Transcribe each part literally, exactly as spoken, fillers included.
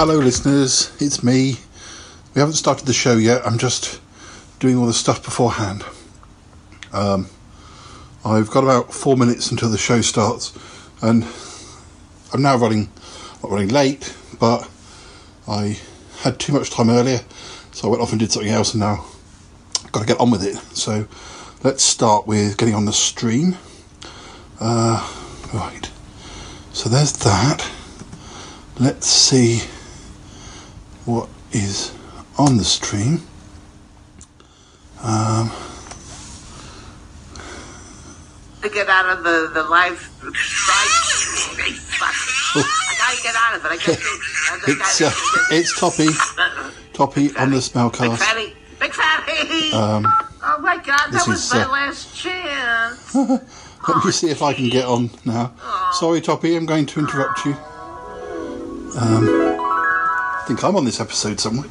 Hello listeners, it's me. We haven't started the show yet, I'm just doing all the stuff beforehand. Um, I've got about four minutes until the show starts, and I'm now running, not running late, but I had too much time earlier, so I went off and did something else, and now I've got to get on with it. So let's start with getting on the stream. Uh, right, so there's that. Let's see what is on the stream. Um, to get out of the, the live live I gotta get out of it. I can't it's uh, it's Toppy Toppy on the Smellcast. Big fatty, big fatty. Um, oh my God, that was is, my uh, last chance. Let oh, me see if I can get on now. Oh. Sorry, Toppy, I'm going to interrupt you. Um, I think I'm on this episode somewhere.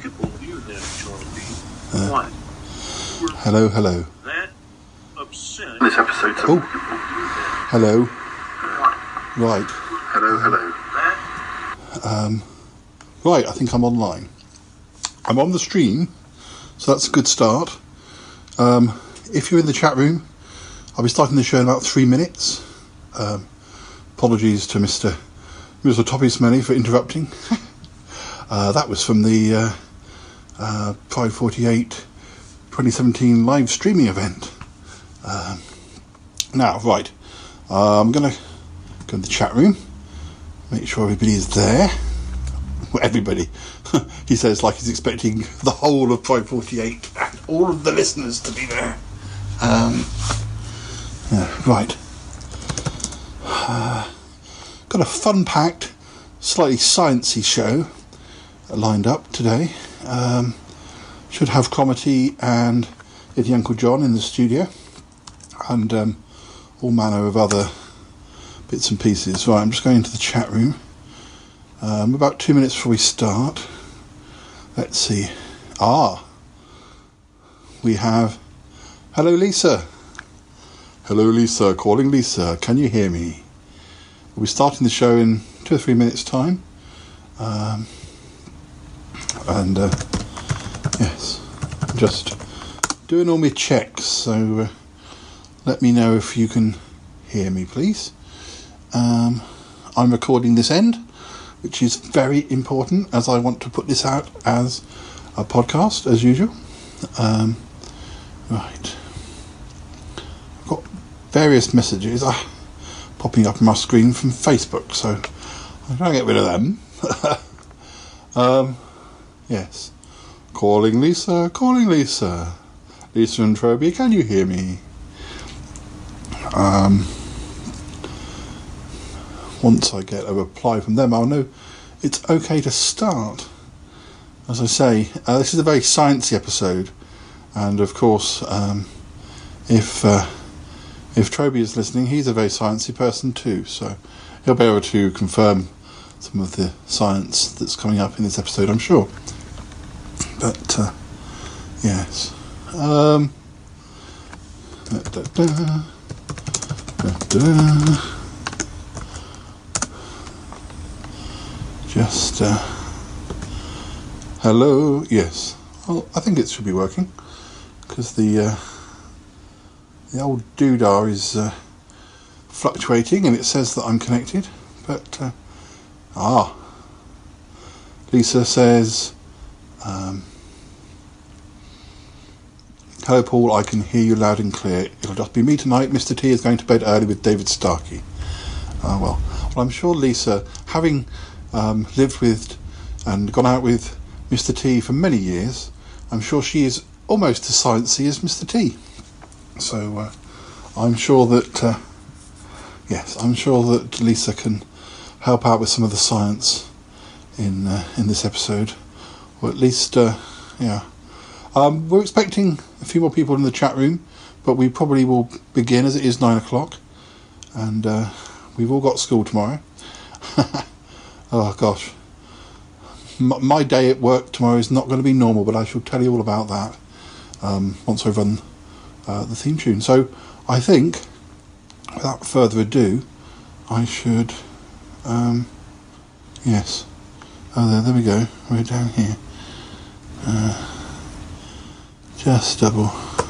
Uh, what? Hello, hello. That upset. This episode. Oh, hello. What? Right. Hello, hello. That? Um, right, I think I'm online. I'm on the stream, so that's a good start. Um, if you're in the chat room, I'll be starting the show in about three minutes. Um, apologies to Mister Mister Toppy Smelly for interrupting. uh, that was from the uh, uh, Pride forty-eight twenty seventeen live streaming event. Um, now, right, uh, I'm going to go to the chat room, make sure everybody is there. Well, everybody. He says like he's expecting the whole of Pride forty-eight and all of the listeners to be there. Um, yeah, right. Uh, got a fun-packed, slightly sciencey show lined up today. Um, should have Cromitty and Itty Uncle John in the studio, and um, all manner of other bits and pieces. Right, I'm just going into the chat room. Um, about two minutes before we start. Let's see. Ah, we have. Hello, Lisa. Hello, Lisa. Calling Lisa. Can you hear me? We'll be starting the show in two or three minutes' time. Um, and, uh, yes, just doing all my checks, so uh, let me know if you can hear me, please. Um, I'm recording this end, which is very important, as I want to put this out as a podcast, as usual. Um, right. I've got various messages. I, popping up on my screen from Facebook, so I'm trying to get rid of them. um, yes. Calling Lisa, calling Lisa. Lisa and Troby, can you hear me? Um, once I get a reply from them, I'll know it's okay to start. As I say, uh, this is a very sciencey episode, and of course, um, if... Uh, If Troby is listening, he's a very sciencey person too, so he'll be able to confirm some of the science that's coming up in this episode, I'm sure. But, uh, yes. Um, da, da, da, da, da. Just, uh, hello, yes. Well, I think it should be working, because the, uh, The old doodah is uh, fluctuating, and it says that I'm connected. But uh, ah, Lisa says, um, "Hello, Paul. I can hear you loud and clear. It'll just be me tonight. Mister T is going to bed early with David Starkey." Ah, well, well, I'm sure Lisa, having um, lived with and gone out with Mister T for many years, I'm sure she is almost as sciencey as Mister T. So uh, I'm sure that uh, yes, I'm sure that Lisa can help out with some of the science in uh, in this episode, or at least uh, yeah. Um, we're expecting a few more people in the chat room, but we probably will begin as it is nine o'clock, and uh, we've all got school tomorrow. Oh gosh, M- my day at work tomorrow is not going to be normal, but I shall tell you all about that um, once I've run. Uh, the theme tune. So I think, without further ado, I should, um, yes, Oh, there, there we go. We're down here. Uh, just double.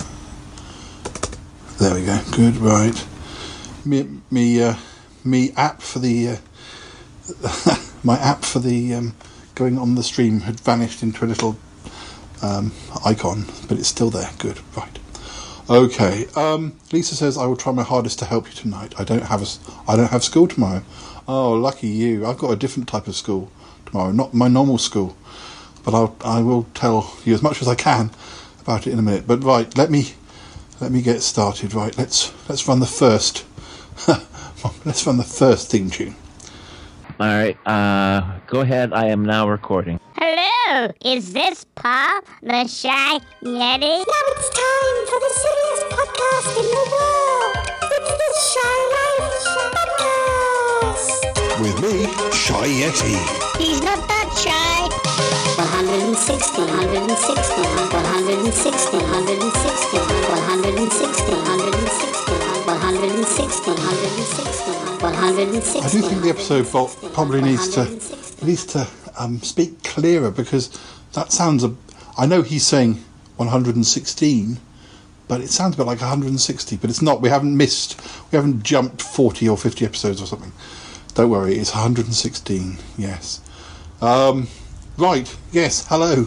There we go. Good, right. Me, me, uh, me app for the uh, my app for the um, going on the stream had vanished into a little um, icon, but it's still there. Good, right. Okay. Um, Lisa says I will try my hardest to help you tonight. I don't have a, I don't have school tomorrow. Oh, lucky you. I've got a different type of school tomorrow, not my normal school. But I'll, I will tell you as much as I can about it in a minute. But right, let me let me get started. Right, let's let's run the first let's run the first theme tune. All right, uh, go ahead. I am now recording. Hello, is this Paul, the Shy Yeti? Now it's time for the silliest podcast in the world. It's the Shy Life Podcast. With me, Shy Yeti. He's not that shy. one hundred sixty, one hundred sixty, one hundred sixty, one hundred sixty, one hundred sixty, one hundred sixty, one hundred sixty, one hundred sixty, one hundred sixty. I do think the episode vault probably needs to needs to um, speak clearer, because that sounds a. I know he's saying one hundred sixteen, but it sounds a bit like one hundred sixty. But it's not. We haven't missed. We haven't jumped forty or fifty episodes or something. Don't worry. It's one hundred sixteen. Yes. Um, right. Yes. Hello.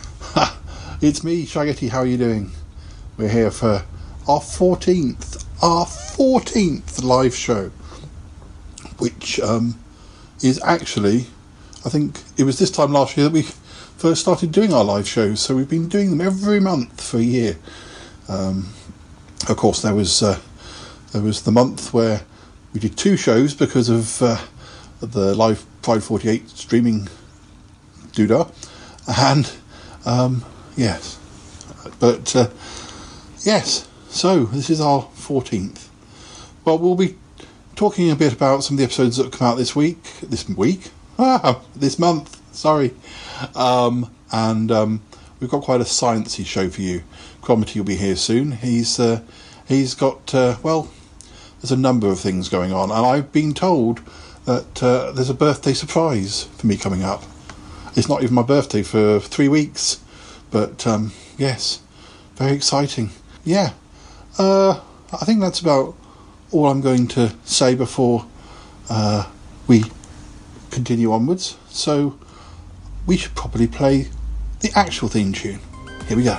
It's me, Shy Yeti. How are you doing? We're here for our fourteenth, our fourteenth live show, which um, is actually, I think it was this time last year that we first started doing our live shows. So we've been doing them every month for a year. Um, of course, there was uh, there was the month where we did two shows because of uh, the live Pride forty-eight streaming doodah, and um, yes, but uh, yes. So this is our fourteenth. Well, we'll be talking a bit about some of the episodes that have come out this week, this week, ah, this month. Sorry, um, and um, we've got quite a sciencey show for you. Cromitty will be here soon. He's uh, he's got uh, well. There's a number of things going on, and I've been told that uh, there's a birthday surprise for me coming up. It's not even my birthday for three weeks, but um, yes, very exciting. Yeah, uh, I think that's about all I'm going to say before uh, we continue onwards. So we should probably play the actual theme tune. Here we go.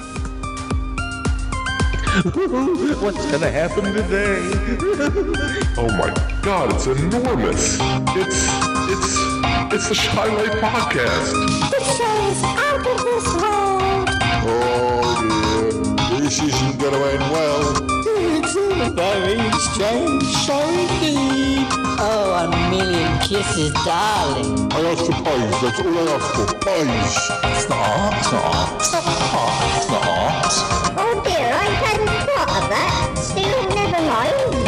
What's gonna happen today? Oh my god, it's enormous. It's, it's, it's the Shy Life Podcast. The show is out of this world. Oh dear, this isn't going to end well. It's a very strange show indeed. Oh, a million kisses, darling. I asked for pies, that's all I asked for, pies. It's not art, it's not art. It's not art, it's not art. Oh dear, I hadn't thought of that. Still, never mind.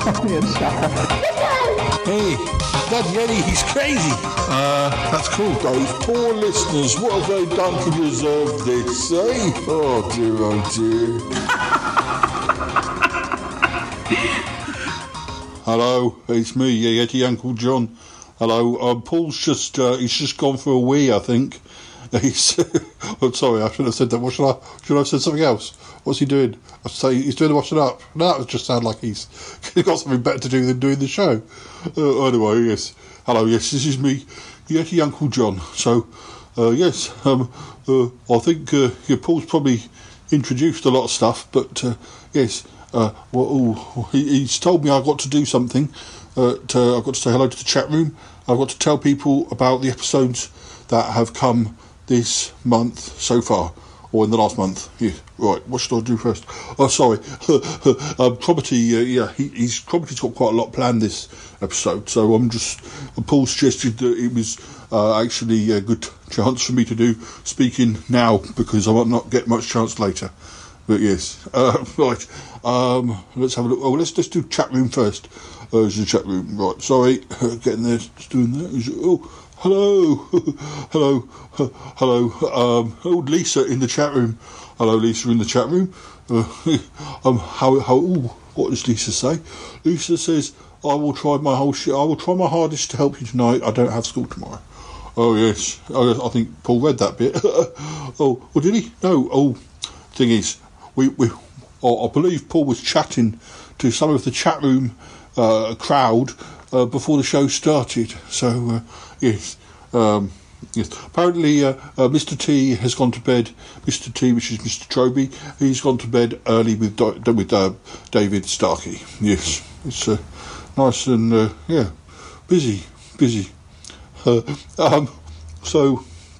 Hey, that Yeti, he's crazy. Uh, that's cool. Those poor listeners, what have they done to deserve this, eh? Oh dear, oh dear. Hello, it's me, Yeti Uncle John. Hello, um, Paul's just, uh, he's just gone for a wee, I think. He's, I'm sorry, I shouldn't have said that. What should I, should I have said something else? What's he doing? I say he's doing the washing up. No, that just sound like he's, he's got something better to do than doing the show. Uh, anyway, yes. Hello, yes, this is me, Yeti Uncle John. So, uh, yes, um, uh, I think, uh, yeah, Paul's probably introduced a lot of stuff, but, uh, yes, uh, well, ooh, he, he's told me I've got to do something. Uh, to, I've got to say hello to the chat room. I've got to tell people about the episodes that have come this month so far, or in the last month. Yeah, right, what should I do first? Oh, sorry. um, Cromitty, uh, yeah, he, he's Cromitty's got quite a lot planned this episode, so I'm just, Paul suggested that it was uh, actually a good chance for me to do speaking now, because I might not get much chance later. But yes, uh, right, um, let's have a look. Oh, let's just do chat room first. Uh, there's the chat room, right, sorry, getting there, just doing that. Is it, oh, hello, hello, hello, um, old Lisa in the chat room. Hello, Lisa in the chat room. Uh, um, how, how, ooh, what does Lisa say? Lisa says, I will try my whole shit, I will try my hardest to help you tonight. I don't have school tomorrow. oh yes. Oh, I think Paul read that bit. oh, well, did he? No. Oh, thing is, we we. Oh, I believe Paul was chatting to some of the chat room uh, crowd uh, before the show started. So uh, yes, um, yes. Apparently, uh, uh, Mister T has gone to bed. Mister T, which is Mister Troby, he's gone to bed early with Do- with uh, David Starkey. Yes, it's uh, nice and uh, yeah, busy, busy. Uh, um, so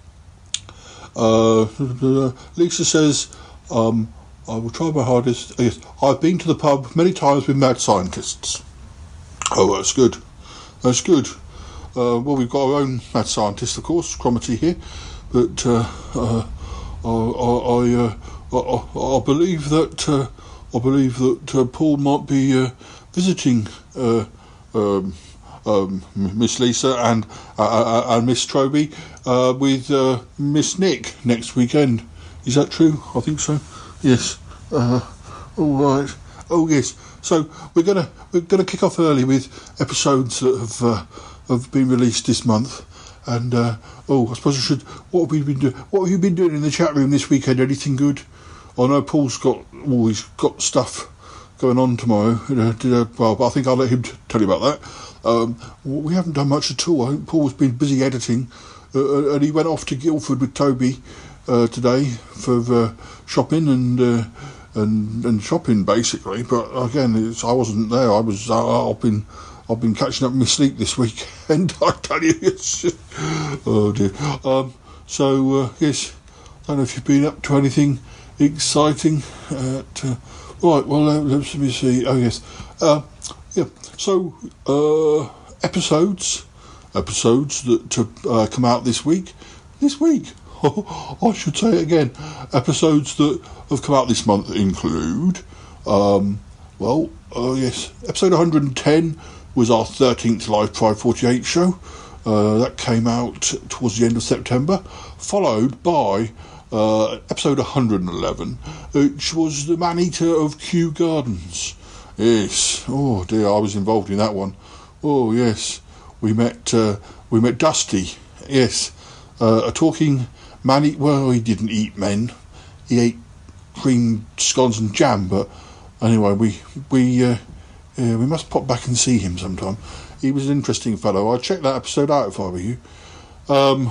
uh, Lisa says, um, I will try my hardest. Yes, I've been to the pub many times with mad scientists. Oh, that's good. That's good. Uh, well, we've got our own mad scientist, of course, Cromitty here, but uh, uh, I, I, uh, I, I believe that uh, I believe that uh, Paul might be uh, visiting uh, um, um, Miss Lisa and uh, uh, and Miss Troby uh, with uh, Miss Nick next weekend. Is that true? I think so. Yes. Uh, all right. Oh yes. So we're gonna we're gonna kick off early with episodes that have uh, have been released this month. And uh, oh, I suppose I should. What have we been doing? What have you been doing in the chat room this weekend? Anything good? I know Paul's got. Oh, he's got stuff going on tomorrow. You know, did, uh, well, but I think I'll let him t- tell you about that. Um, we haven't done much at all. I think Paul's been busy editing, uh, and he went off to Guildford with Toby uh, today for uh, shopping and uh, and and shopping basically. But again, it's, I wasn't there. I was. Uh, I've been. I've been catching up with my sleep this weekend. I tell you, it's just, oh dear. Um, so uh, yes, I don't know if you've been up to anything exciting. At, uh, right. Well, uh, let me see. Oh yes. Uh, yeah. So uh, episodes, episodes that uh, come out this week. This week. I should say it again. Episodes that have come out this month include. Um, well, uh, yes, episode one hundred ten. Was our thirteenth Live Pride forty-eight show. Uh, that came out towards the end of September, followed by uh, episode one hundred eleven, which was the Man-Eater of Kew Gardens. Yes, oh dear, I was involved in that one. Oh yes, we met uh, we met Dusty. Yes, uh, a talking man. Well, he didn't eat men. He ate cream scones and jam. But anyway, we we. Uh, Yeah, we must pop back and see him sometime. He was an interesting fellow. I'll check that episode out if I were you. Um,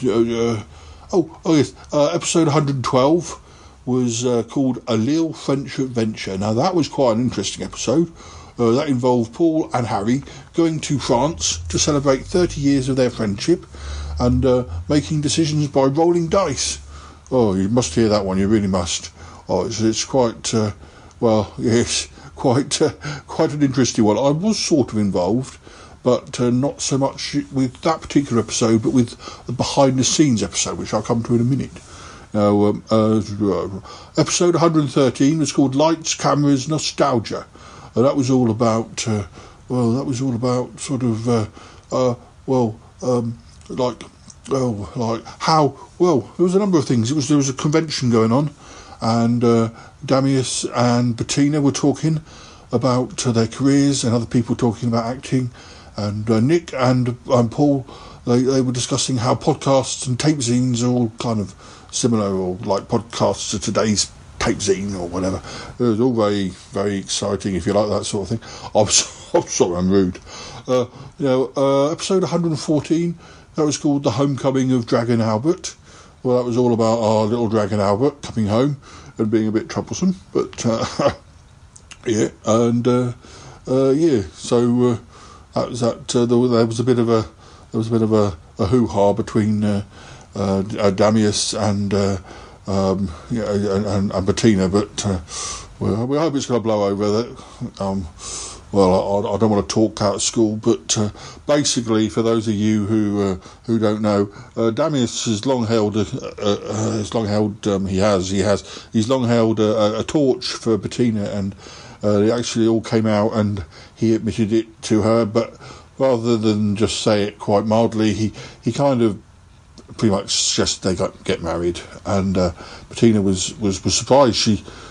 uh, oh, oh yes, uh, episode one hundred twelve was uh, called A Little French Adventure. Now, that was quite an interesting episode. Uh, that involved Paul and Harry going to France to celebrate thirty years of their friendship and uh, making decisions by rolling dice. Oh, you must hear that one. You really must. Oh, it's, it's quite, uh, well, yes... Quite, uh, quite an interesting one. I was sort of involved, but uh, not so much with that particular episode, but with the behind-the-scenes episode, which I'll come to in a minute. Now, um, uh, episode one hundred thirteen was called Lights, Cameras, Nostalgia. Uh, that was all about, uh, well, that was all about sort of, uh, uh, well, um, like, oh, like how, well, there was a number of things. It was there was a convention going on. And uh, Damius and Bettina were talking about uh, their careers, and other people talking about acting. And uh, Nick and um, Paul, they, they were discussing how podcasts and tape zines are all kind of similar, or like podcasts to today's tape zine or whatever. It was all very, very exciting, if you like that sort of thing. I'm, so, I'm sorry, I'm rude. Uh, you know, uh, episode one hundred fourteen, that was called The Homecoming of Dragon Albert. Well, that was all about our little dragon Albert coming home and being a bit troublesome, but uh, yeah, and uh, uh, yeah, so uh, that was that. Uh, there was a bit of a there was a bit of a, a hoo-ha between uh, uh, Damius and uh, um, yeah, and, and Bettina, but uh, well, we hope it's going to blow over. That um, well, I, I don't want to talk out of school, but uh, basically, for those of you who uh, who don't know, uh, Damius has long held, uh, uh, has long held, um, he has, he has, he's long held a, a torch for Bettina, and uh, it actually all came out, and he admitted it to her. But rather than just say it quite mildly, he he kind of pretty much just they got get married, and uh, Bettina was, was, was surprised. She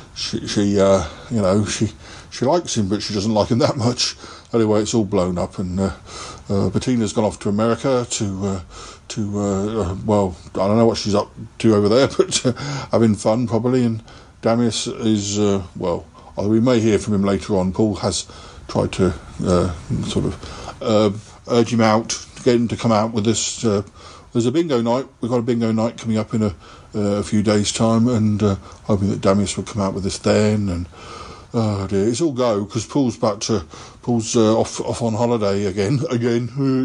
she, she uh, you know, she she likes him, but she doesn't like him that much. Anyway, it's all blown up, and uh, uh, Bettina's gone off to America to uh, to uh, well, I don't know what she's up to over there, but uh, having fun probably. And Damius is uh, well, we may hear from him later on. Paul has tried to uh, sort of uh, urge him out, to get him to come out with this. Uh, there's a bingo night. We've got a bingo night coming up in a, uh, a few days' time, and uh, hoping that Damius will come out with this then. And oh dear, it's all go because Paul's back to Paul's uh, off off on holiday again, again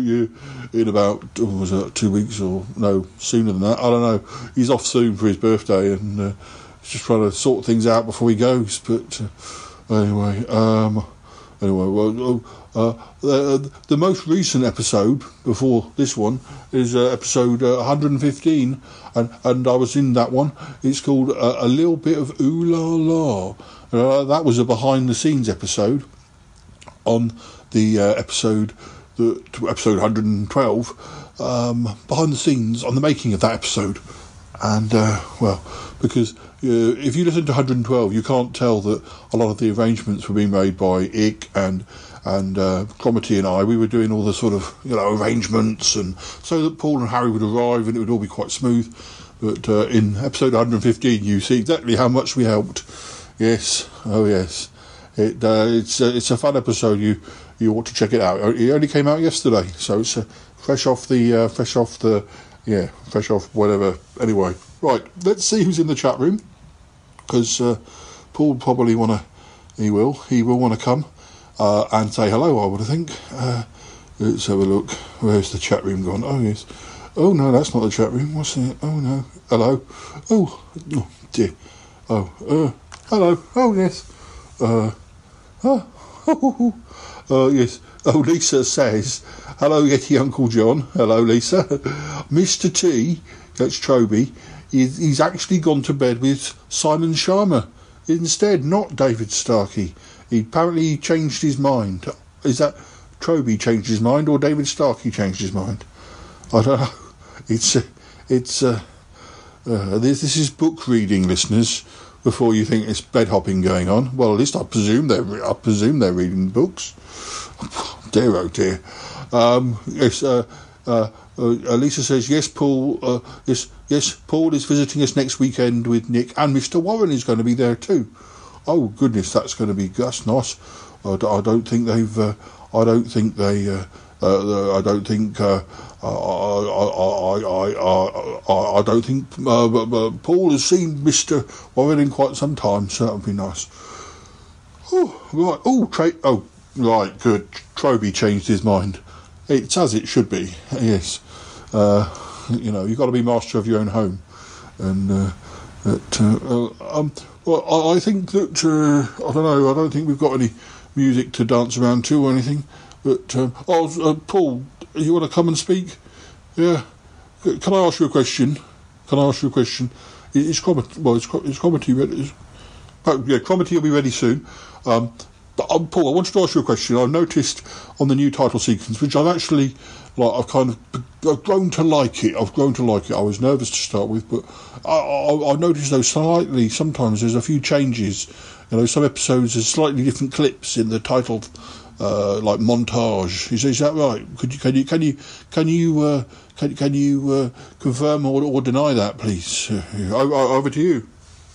in about oh, was it two weeks or no sooner than that. I don't know. He's off soon for his birthday, and uh, he's just trying to sort things out before he goes. But uh, anyway, um, anyway, well, uh, the, the most recent episode before this one is uh, episode uh, one hundred fifteen, and and I was in that one. It's called uh, A Little Bit of Ooh La La. Uh, that was a behind-the-scenes episode on the uh, episode, the episode one hundred twelve, um, behind the scenes on the making of that episode. And, uh, well, because uh, if you listen to one hundred twelve, you can't tell that a lot of the arrangements were being made by Ick and and uh, Cromitty and I. We were doing all the sort of, you know, arrangements, and so that Paul and Harry would arrive and it would all be quite smooth. But uh, in episode one hundred fifteen, you see exactly how much we helped. Yes, oh yes, it uh, it's uh, it's a fun episode. You you ought to check it out. It only came out yesterday, so it's uh, fresh off the uh, fresh off the yeah fresh off whatever. Anyway, right, let's see who's in the chat room, because uh, Paul probably want to he will he will want to come uh, and say hello. I would think. Uh, let's have a look. Where's the chat room gone? Oh yes. Oh no, that's not the chat room. What's it? Oh no. Hello. Oh, oh dear. Oh. Uh, Hello. Oh, yes. Uh, oh, oh, oh, yes. Oh, Lisa says, hello, Yeti Uncle John. Hello, Lisa. Mister T, that's Troby, he's, he's actually gone to bed with Simon Sharma instead, not David Starkey. He apparently changed his mind. Is that Troby changed his mind or David Starkey changed his mind? I don't know. It's, uh, it's, uh, uh, this, this is book reading, listeners. Before you think it's bed hopping going on, well, at least I presume they're I presume they're reading books. Oh, dear, oh dear. Um, yes, uh, uh, uh, Lisa says yes. Paul, uh, yes, yes. Paul is visiting us next weekend with Nick, and Mister Warren is going to be there too. Oh goodness, that's going to be that's nice. I, I don't think they've. Uh, I don't think they. Uh, uh, I don't think. Uh, I, I, I, I, I, I don't think uh, uh, Paul has seen Mister Warren in quite some time, so that would be nice. Oh, right. Oh, Tra- oh, right, good. Troby changed his mind. It's as it should be, yes. Uh, you know, you've got to be master of your own home. And, uh, that, uh, uh, um, well, I, I think that, uh, I don't know, I don't think we've got any music to dance around to or anything. But, um, oh, uh, Paul, you want to come and speak? Yeah. Can I ask you a question? Can I ask you a question? Is Cromitty, well, is, is Cromitty ready? Is, oh, yeah, Cromitty will be ready soon. Um, but, um, Paul, I wanted to ask you a question. I've noticed on the new title sequence, which I've actually, like, I've kind of, I've grown to like it. I've grown to like it. I was nervous to start with, but I, I, I've noticed, though, slightly, sometimes there's a few changes. You know, some episodes there's slightly different clips in the title. Uh, like montage. Is, is that right? Could you can you can you can you uh, can can you uh, confirm or, or deny that, please? Uh, over to you.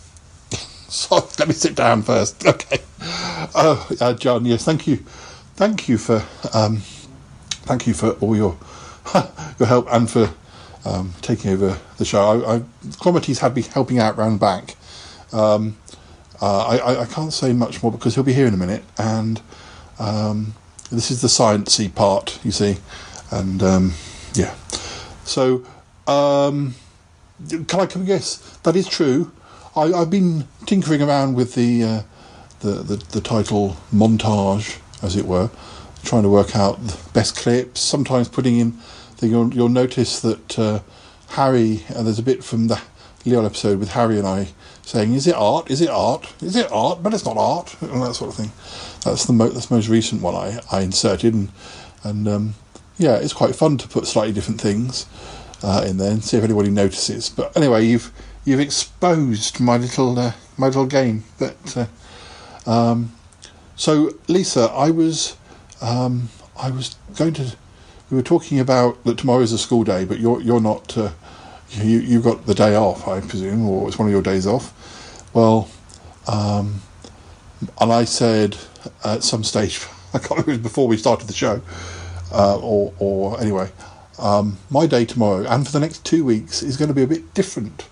So let me sit down first. Okay. Oh, uh, John. Yes, thank you, thank you for um, thank you for all your your help and for um, taking over the show. I, I Cromitty's had me helping out round back. Um, uh, I I can't say much more because he'll be here in a minute and. Um, this is the sciencey part, you see, and um, yeah. So, um, can I come guess? That is true. I, I've been tinkering around with the, uh, the the the title montage, as it were, trying to work out the best clips. Sometimes putting in. The, you'll you'll notice that uh, Harry. Uh, there's a bit from the Leon episode with Harry and I saying, "Is it art? Is it art? Is it art? But it's not art," and that sort of thing. That's the mo- that's the most recent one I, I inserted, and and um, yeah, it's quite fun to put slightly different things uh, in there and see if anybody notices. But anyway, you've you've exposed my little uh, my little game. But uh, um, so, Lisa, I was um, I was going to. We were talking about that tomorrow is a school day, but you're you're not. Uh, you you got the day off, I presume, or it's one of your days off. Well, um, and I said at some stage, I can't remember, it was before we started the show, uh, or or anyway, um, my day tomorrow and for the next two weeks is going to be a bit different.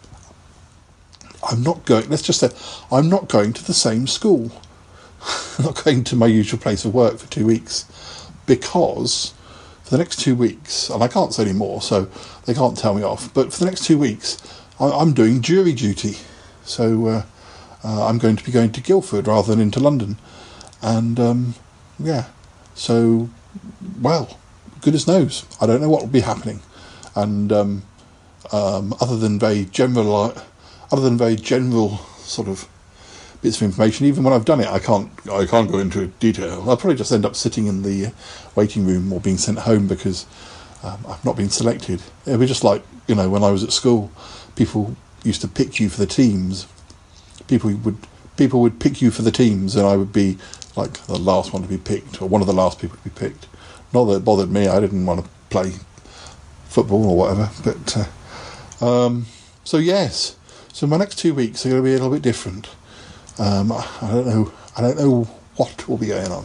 I'm not going. Let's just say I'm not going to the same school. I'm not going to my usual place of work for two weeks because. For the next two weeks, and I can't say any more, so they can't tell me off, but for the next two weeks, I, I'm doing jury duty. So uh, uh, I'm going to be going to Guildford rather than into London. And, um, yeah, so, well, goodness knows. I don't know what will be happening. And um, um, other than very general, other than very general sort of bits of information, even when I've done it, I can't I can't go into detail. I'll probably just end up sitting in the waiting room or being sent home because um, I've not been selected. It'll be just like, you know, when I was at school, people used to pick you for the teams. People would people would pick you for the teams, and I would be like the last one to be picked, or one of the last people to be picked. Not that it bothered me. I didn't want to play football or whatever. But uh, um, so yes, so my next two weeks are going to be a little bit different. Um, I don't know. I don't know what will be going on,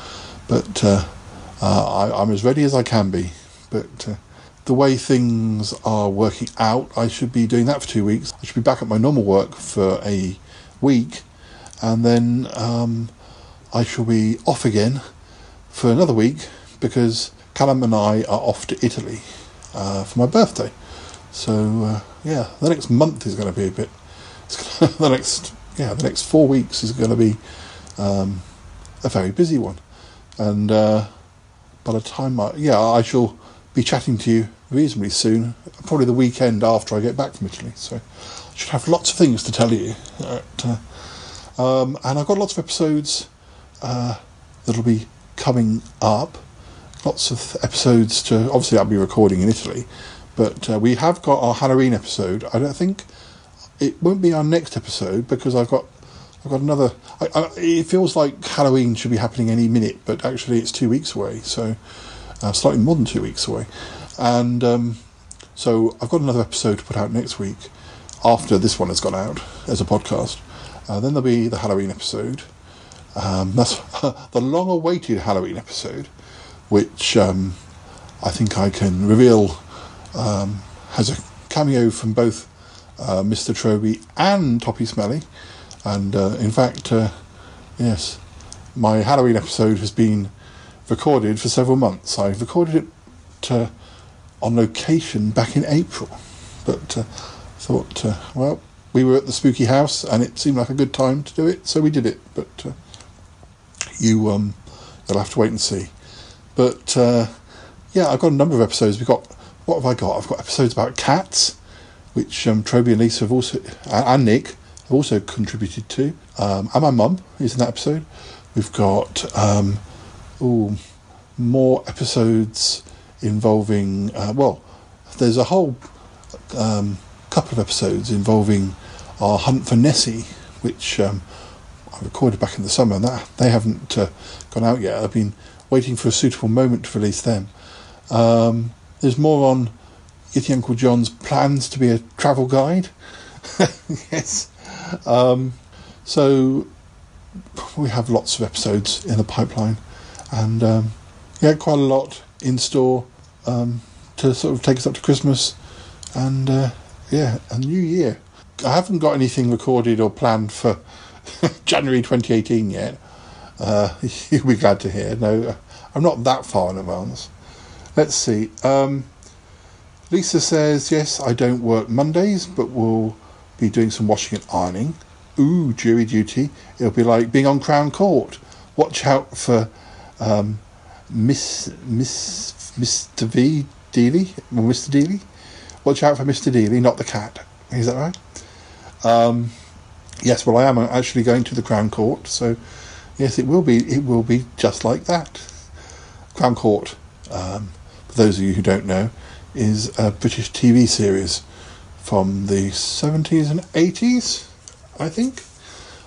but uh, uh, I, I'm as ready as I can be. But uh, the way things are working out, I should be doing that for two weeks. I should be back at my normal work for a week, and then um, I shall be off again for another week because Callum and I are off to Italy uh, for my birthday. So uh, yeah, the next month is going to be a bit. It's gonna, the next. Yeah, the next four weeks is going to be um, a very busy one. And uh, by the time I... Yeah, I shall be chatting to you reasonably soon, probably the weekend after I get back from Italy. So I should have lots of things to tell you. Uh, um, and I've got lots of episodes uh, that'll be coming up. Lots of episodes to... Obviously, I'll be recording in Italy. But uh, we have got our Halloween episode. I don't think... It won't be our next episode because I've got I've got another. I, I, it feels like Halloween should be happening any minute, but actually it's two weeks away, so uh, slightly more than two weeks away. And um, so I've got another episode to put out next week after this one has gone out as a podcast. Uh, then there'll be the Halloween episode. Um, that's the long-awaited Halloween episode, which um, I think I can reveal um, has a cameo from both. Uh, Mister Troby and Toppy Smelly, and uh, in fact, uh, yes, my Halloween episode has been recorded for several months. I recorded it uh, on location back in April, but uh, thought, uh, well, we were at the spooky house and it seemed like a good time to do it, so we did it. But uh, you, um, you'll have to wait and see. But uh, yeah, I've got a number of episodes. We've got what have I got? I've got episodes about cats, which um, Troby and Lisa have also, and Nick have also contributed to. Um, and my mum is in that episode. We've got um, ooh, more episodes involving, uh, well, there's a whole um, couple of episodes involving our hunt for Nessie, which um, I recorded back in the summer, and that they haven't uh, gone out yet. I've been waiting for a suitable moment to release them. Um, there's more on Yeti Uncle John's plans to be a travel guide. Yes. Um, so we have lots of episodes in the pipeline, and um, yeah, quite a lot in store um, to sort of take us up to Christmas and uh, yeah, a new year. I haven't got anything recorded or planned for January twenty eighteen yet. Uh, you'll be glad to hear. No, I'm not that far in advance. Let's see. Um, Lisa says, yes, I don't work Mondays, but we'll be doing some washing and ironing. Ooh, jury duty. It'll be like being on Crown Court. Watch out for um, Miss Miss Mister V Dealey, or Mister Dealey. Watch out for Mister Dealey, not the cat. Is that right? Um, yes, well, I am actually going to the Crown Court, so yes, it will be. It will be just like that. Crown Court, um, for those of you who don't know, is a British T V series from the seventies and eighties, I think.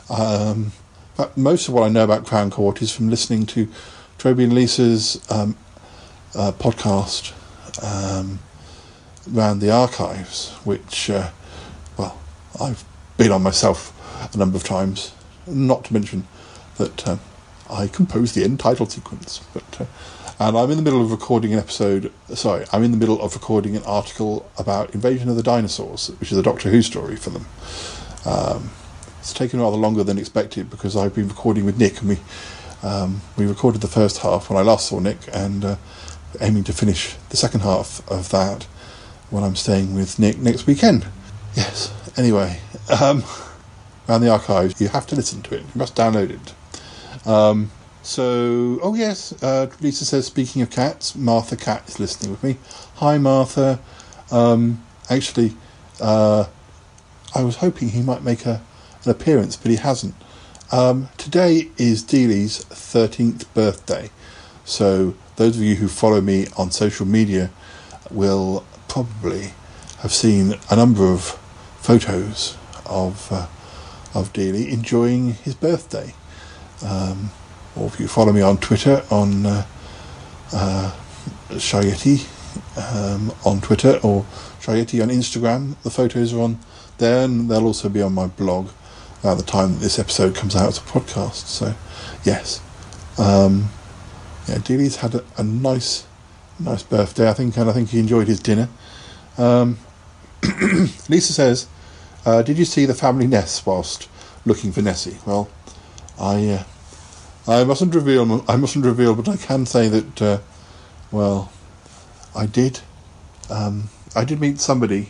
Um, but most of what I know about Crown Court is from listening to Toby and Lisa's um, uh, podcast um, around the archives, which, uh, well, I've been on myself a number of times, not to mention that um, I composed the end title sequence. But uh, and I'm in the middle of recording an episode, sorry, I'm in the middle of recording an article about Invasion of the Dinosaurs, which is a Doctor Who story for them. Um, it's taken rather longer than expected because I've been recording with Nick, and we um, we recorded the first half when I last saw Nick, and uh, aiming to finish the second half of that when I'm staying with Nick next weekend. Yes, anyway, um, around the archives, you have to listen to it, you must download it. Um, So, oh yes, uh, Lisa says, speaking of cats, Martha Cat is listening with me. Hi, Martha. Um, actually, uh, I was hoping he might make a, an appearance, but he hasn't. Um, today is Dealey's thirteenth birthday. So, those of you who follow me on social media will probably have seen a number of photos of, uh, of Dealey enjoying his birthday. Um... Or if you follow me on Twitter, on uh, uh, Shayeti um, on Twitter, or Shayeti on Instagram, the photos are on there, and they'll also be on my blog at the time that this episode comes out as a podcast. So, yes, um, yeah, Dealey's had a, a nice, nice birthday, I think, and I think he enjoyed his dinner. Um, Lisa says, uh, "Did you see the family nest whilst looking for Nessie?" Well, I. Uh, I mustn't reveal. I mustn't reveal, but I can say that. Uh, well, I did. Um, I did meet somebody.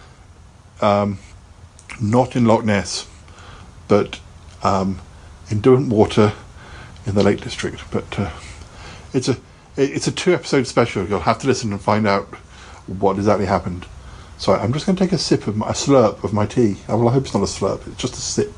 Um, not in Loch Ness, but um, in Derwentwater, in the Lake District. But uh, it's a it's a two episode special. You'll have to listen and find out what exactly happened. So I'm just going to take a sip of my, a slurp of my tea. Oh, well, I hope it's not a slurp. It's just a sip.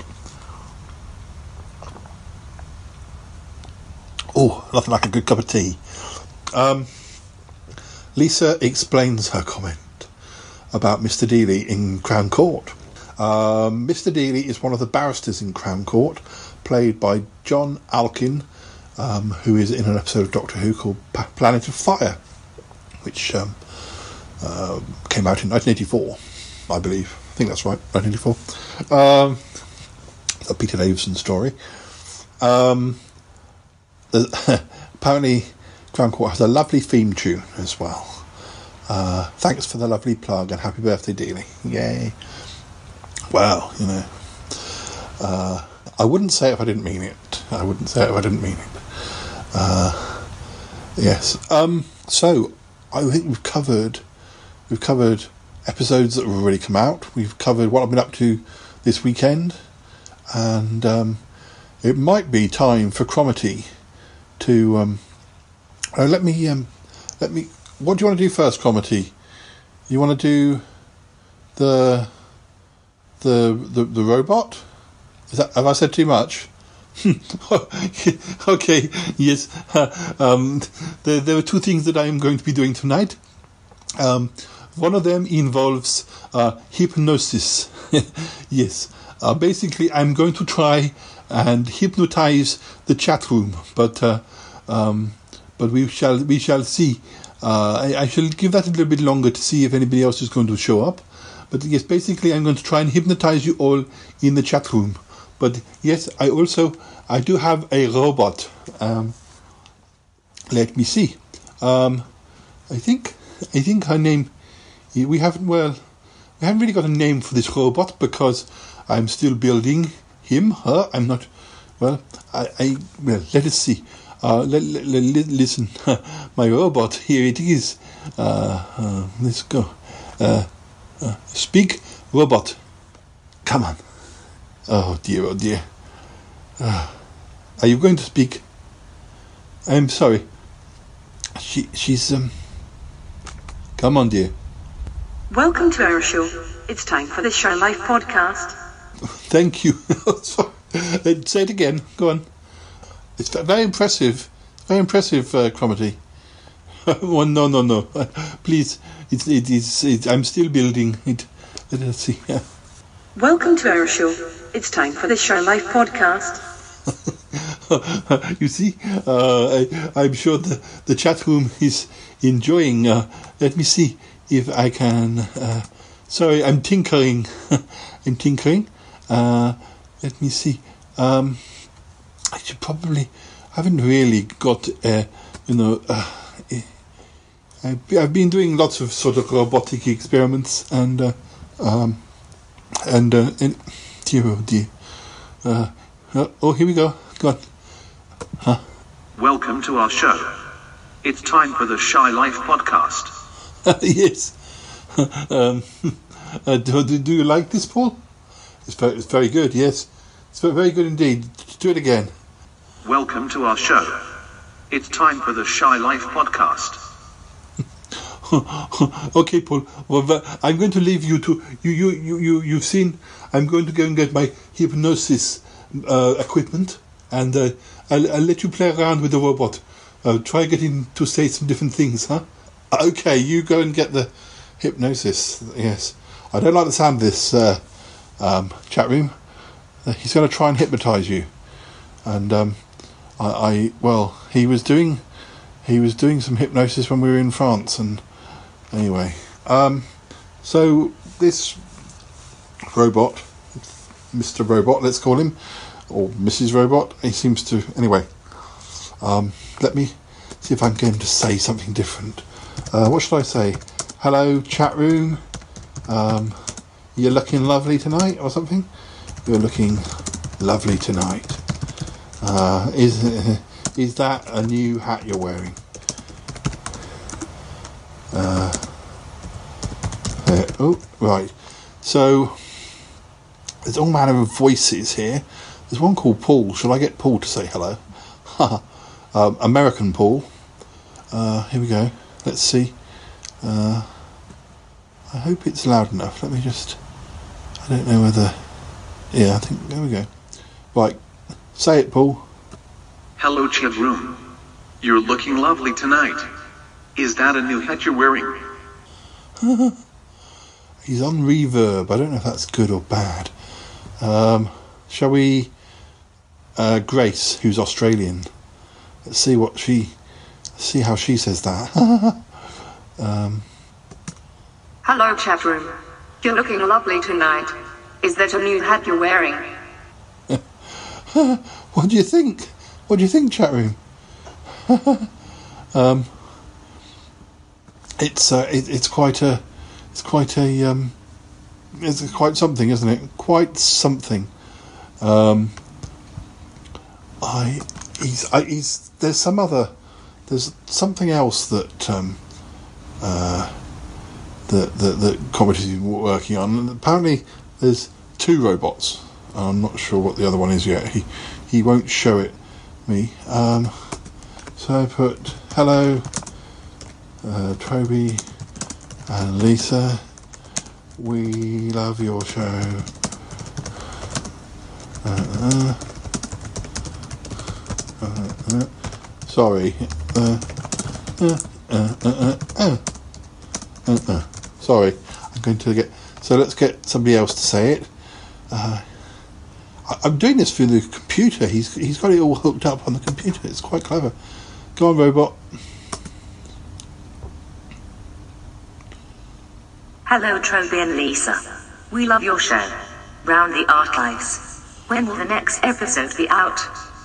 Oh, nothing like a good cup of tea. Um, Lisa explains her comment about Mister Dealey in Crown Court. Um, Mister Dealey is one of the barristers in Crown Court, played by John Alkin, um, who is in an episode of Doctor Who called P- Planet of Fire, which um, uh, came out in nineteen eighty-four, I believe. I think that's right, nineteen eighty-four. Um, a Peter Davison story. Um... Apparently Crown Court has a lovely theme tune as well. Uh, thanks for the lovely plug and happy birthday, Dealey. Yay. Well, you know, uh, I wouldn't say it if I didn't mean it. I wouldn't say it if I didn't mean it. Uh, yes. Um, so, I think we've covered, we've covered episodes that have already come out. We've covered what I've been up to this weekend. And um, it might be time for Cromitty to um, uh, let me um, let me. What do you want to do first, Cromitty? You want to do the the the the robot? Is that, have I said too much? Okay, yes. Uh, um, there there are two things that I am going to be doing tonight. Um, one of them involves uh, hypnosis. Yes. Uh, basically, I'm going to try and hypnotize the chat room, but uh, um, but we shall we shall see. Uh, I, I shall give that a little bit longer to see if anybody else is going to show up. But yes, basically, I'm going to try and hypnotize you all in the chat room. But yes, I also I do have a robot. Um, let me see. Um, I think I think her name. We haven't well, we haven't really got a name for this robot because I'm still building him, her. I'm not. Well, I. I well, let us see. Uh, let, let, let, listen, my robot. Here it is. Uh, uh, let's go. Uh, uh, speak, robot. Come on. Oh dear, oh dear. Uh, are you going to speak? I'm sorry. She, she's um. Come on, dear. Welcome to our show. It's time for the Show Life podcast. Thank you. Sorry. Say it again. Go on. It's very impressive. Very impressive, uh, Cromitty. Oh, no, no, no. Please. It's, it is. It, I'm still building it. Let's see. Yeah. Welcome to our show. It's time for the Shy Life podcast. You see, uh, I, I'm sure the, the chat room is enjoying. Uh, let me see if I can. Uh, sorry, I'm tinkering. I'm tinkering. Uh, let me see. Um, I should probably. I haven't really got. Uh, you know. Uh, I've, I've been doing lots of sort of robotic experiments, and uh, um, and uh, and dear, oh dear. Uh, uh, oh, here we go. Go on. Huh? Welcome to our show. It's time for the Shy Life podcast. Yes. um, uh, do, do, do you like this, Paul? It's very, it's very good, yes. It's very good indeed. Do it again. Welcome to our show. It's time for the Shy Life podcast. Okay, Paul. Well, I'm going to leave you to... You, you, you, you, you've seen... I'm going to go and get my hypnosis uh, equipment, and uh, I'll, I'll let you play around with the robot. Uh, try getting to say some different things, huh? Okay, you go and get the hypnosis. Yes. I don't like the sound of this uh, um, chat room. Uh, he's going to try and hypnotise you. And, um, I, I... Well, he was doing... He was doing some hypnosis when we were in France, and... Anyway. Um, so, this robot... Mister Robot, let's call him, or Missus Robot. He seems to... Anyway, um, let me see if I'm going to say something different. Uh, what should I say? Hello, chat room. Um, you're looking lovely tonight, or something? You're looking lovely tonight. Uh, is is that a new hat you're wearing? Uh, uh, oh, right. So... There's all manner of voices here. There's one called Paul. Shall I get Paul to say hello? um, American Paul. Uh, here we go. Let's see. Uh, I hope it's loud enough. Let me just... I don't know whether... Yeah, I think... There we go. Right. Say it, Paul. Hello, chat room. You're looking lovely tonight. Is that a new hat you're wearing? He's on reverb. I don't know if that's good or bad. Um, shall we... Uh, Grace, who's Australian. Let's see what she... See how she says that. um, Hello, chat room. You're looking lovely tonight. Is that a new hat you're wearing? What do you think? What do you think, chat room? um, it's uh, it, it's quite a it's quite a um, it's quite something, isn't it? Quite something. Um, I he's I, he's there's some other there's something else that um, uh, that that that Comedy's working on. And apparently, there's two robots. I'm not sure what the other one is yet. He he won't show it me. Um, so I put hello, uh, Toby and Lisa. We love your show. Uh, uh, uh, uh, sorry. Uh, uh, uh, uh, uh, uh, uh. Sorry. I'm going to get. So let's get somebody else to say it. Uh, I, I'm doing this through the computer. He's he's got it all hooked up on the computer. It's quite clever. Go on, robot. Hello, Troby and Lisa. We love your show. Round the Archives. When will the next episode be out?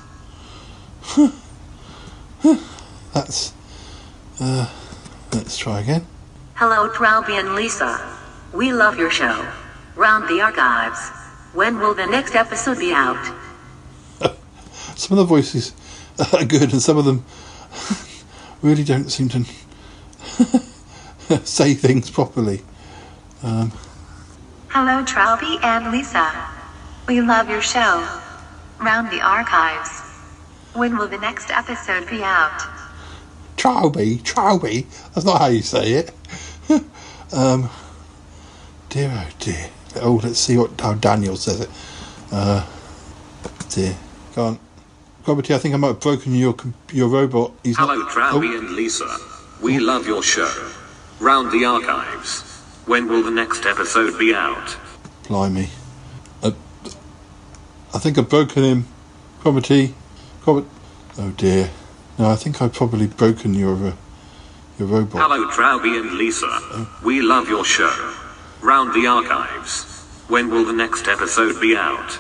That's... Uh, let's try again. Hello, Troby and Lisa. We love your show. Round the Archives. When will the next episode be out? Some of the voices are good, and some of them really don't seem to say things properly. Um, Hello, Troby and Lisa. We love your show. Round the Archives. When will the next episode be out? Troby, Troby. That's not how you say it. um, dear, oh dear. Oh, let's see what how Daniel says it. Uh, dear. Go on. Roberty, I think I might have broken your your robot. He's Hello, not, Troby oh. and Lisa. We love your show. Round the Archives. When will the next episode be out? Blimey. I think I've broken him. Cromitty. Cromit. Oh dear. No, I think I've probably broken your uh, your robot. Hello, Trowby and Lisa. Oh. We love your show. Round the Archives. When will the next episode be out?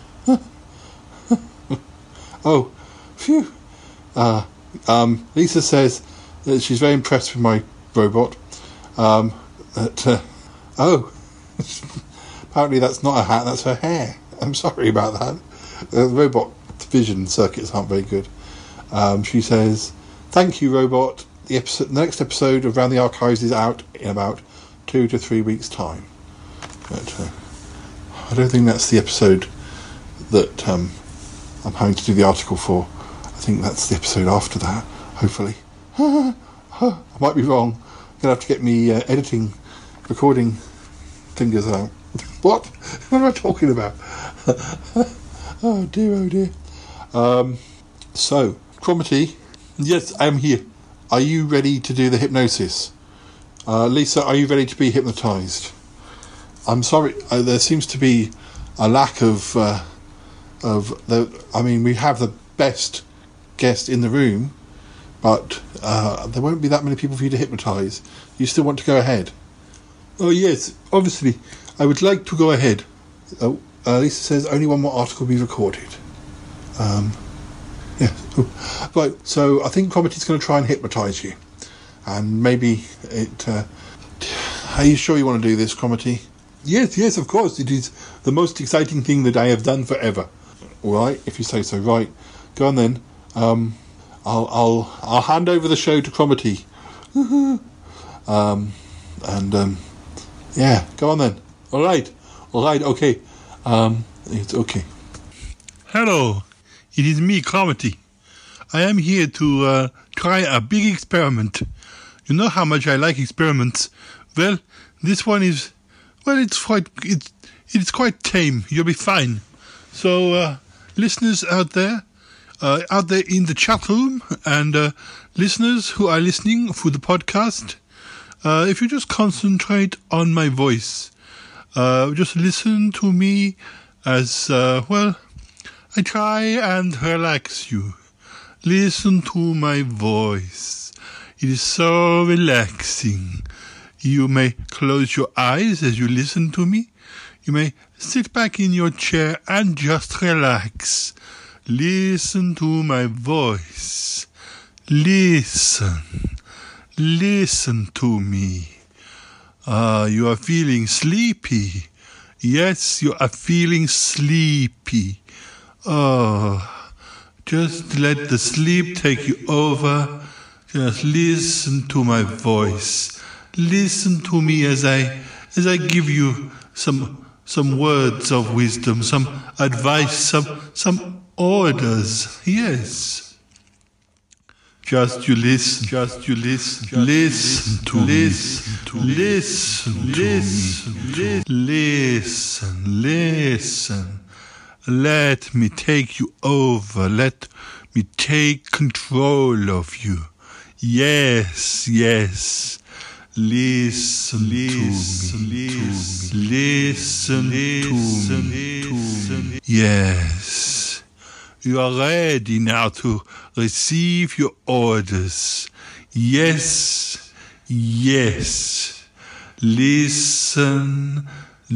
Oh, phew. Uh, um, Lisa says that she's very impressed with my robot. Um, that, uh, oh, apparently that's not a hat, that's her hair. I'm sorry about that. The robot vision circuits aren't very good. Um, she says, thank you, robot. The, episode, the next episode of Round the Archives is out in about two to three weeks' time. But uh, I don't think that's the episode that um, I'm having to do the article for. I think that's the episode after that, hopefully. I might be wrong. I'm going to have to get me uh, editing, recording fingers out. What? What am I talking about? Oh dear, oh dear. Um, so, Cromitty, yes, I'm here. Are you ready to do the hypnosis? Uh, Lisa, are you ready to be hypnotised? I'm sorry, uh, there seems to be a lack of, uh, of the, I mean, we have the best guest in the room, but uh, there won't be that many people for you to hypnotise. You still want to go ahead? Oh yes, obviously, I would like to go ahead. Oh, uh, Lisa says only one more article will be recorded. Um, yeah, oh. Right, so I think Cromitty's going to try and hypnotise you. And maybe it... Uh, are you sure you want to do this, Cromitty? Yes, yes, of course. It is the most exciting thing that I have done forever. All right, if you say so. Right, go on then. Um, I'll, I'll, I'll hand over the show to Cromitty. um, and um, yeah, go on then. All right, all right, okay. Um, it's okay. Hello, it is me, Cromitty. I am here to uh, try a big experiment. You know how much I like experiments. Well, this one is, well, it's quite, it's, it's quite tame. You'll be fine. So, uh, listeners out there, uh, out there in the chat room, and uh, listeners who are listening through the podcast, uh, if you just concentrate on my voice, uh, just listen to me as, uh, well, I try and relax you. Listen to my voice. It is so relaxing. You may close your eyes as you listen to me. You may sit back in your chair and just relax. Listen to my voice. Listen. Listen to me. Ah, you are feeling sleepy. Yes, you are feeling sleepy. Oh, just let the sleep take you over. Just listen to my voice. Listen to me as I as I give you some some words of wisdom, some advice, some some orders. Yes. Just you listen. Just you listen. Listen to listen to listen listen listen listen. Let me take you over. Let me take control of you. Yes, yes. Listen, listen, to me, listen, listen, listen, to me. Yes. You are ready now to receive your orders. Yes, yes. Listen,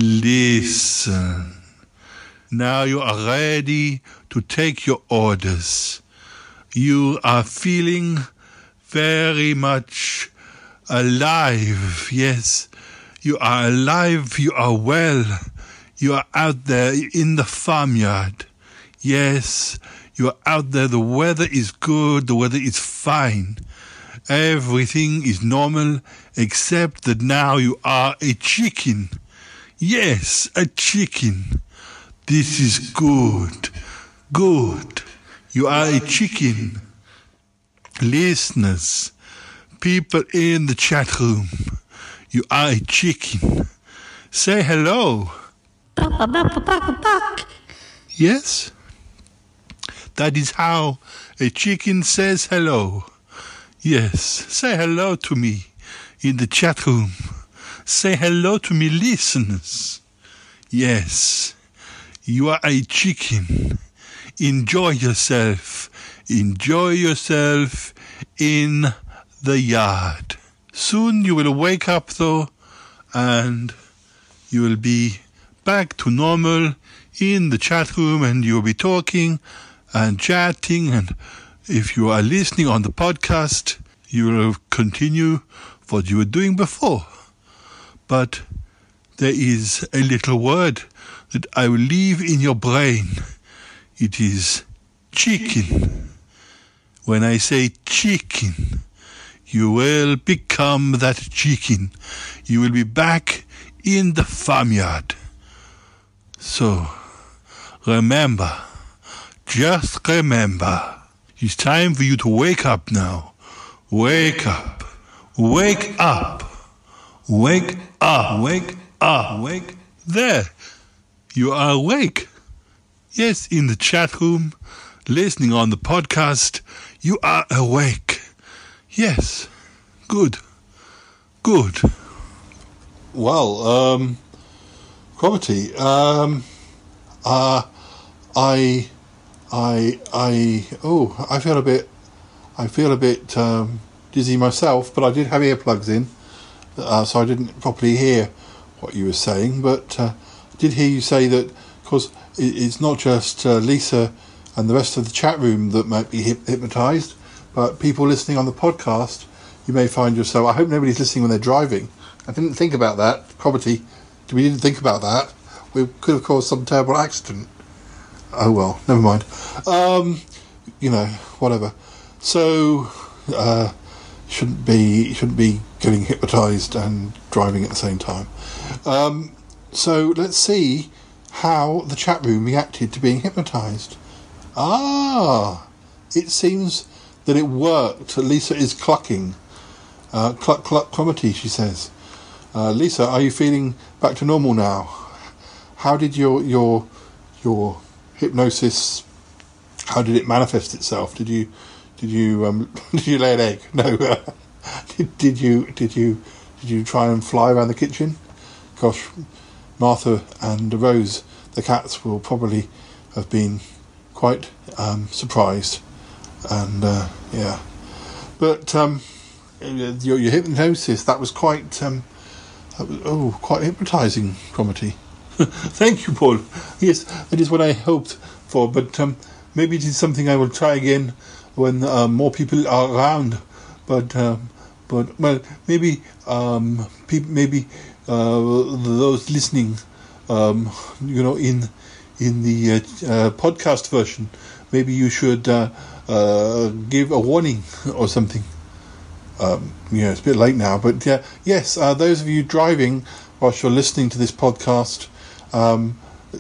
listen. Now you are ready to take your orders. You are feeling very much alive. Yes, you are alive. You are well. You are out there in the farmyard. Yes, you are out there. The weather is good. The weather is fine. Everything is normal except that now you are a chicken. Yes, a chicken. This is good. Good. You are a chicken. Listeners, people in the chat room, you are a chicken. Say hello. Yes? That is how a chicken says hello. Yes, say hello to me in the chat room. Say hello to me, listeners. Yes. You are a chicken. Enjoy yourself. Enjoy yourself in the yard. Soon you will wake up though, and you will be back to normal in the chat room, and you will be talking and chatting, and if you are listening on the podcast, you will continue what you were doing before. But there is a little word that I will leave in your brain. It is chicken. When I say chicken, you will become that chicken. You will be back in the farmyard. So, remember, just remember, it's time for you to wake up now. Wake up. Wake up. Wake up. Wake up. Wake. There. You are awake. Yes, in the chat room, listening on the podcast, you are awake. Yes. Good. Good. Well, um, Cromitty, um, uh, I, I, I, oh, I feel a bit, I feel a bit um, dizzy myself, but I did have earplugs in, uh, so I didn't properly hear what you were saying, but uh, I did hear you say that, because it, it's not just uh, Lisa and the rest of the chat room that might be hip- hypnotised, but people listening on the podcast, you may find yourself, I hope nobody's listening when they're driving. I didn't think about that, Cromitty. We didn't think about that. We could have caused some terrible accident. Oh well, never mind. Um, you know, whatever. So, uh, shouldn't be shouldn't be getting hypnotised and driving at the same time. Um, so let's see how the chat room reacted to being hypnotised. Ah, it seems that it worked. Lisa is clucking. Uh, cluck cluck Cromitty, she says. Uh, Lisa, are you feeling back to normal now? How did your your your hypnosis? How did it manifest itself? Did you did you um, did you lay an egg? No. did, did you did you did you try and fly around the kitchen? Gosh, Martha and Rose, the cats, will probably have been quite um, surprised, and uh, yeah. But um, your your hypnosis, that was quite. Um, That was, oh, quite hypnotising, Cromitty. Thank you, Paul. Yes, that is what I hoped for, but um, maybe it is something I will try again when uh, more people are around. But, um, but well, maybe, um, pe- maybe uh, those listening, um, you know, in in the uh, uh, podcast version, maybe you should uh, uh, give a warning or something. Um, yeah, it's a bit late now, but yeah, yes, uh, those of you driving whilst you're listening to this podcast, um,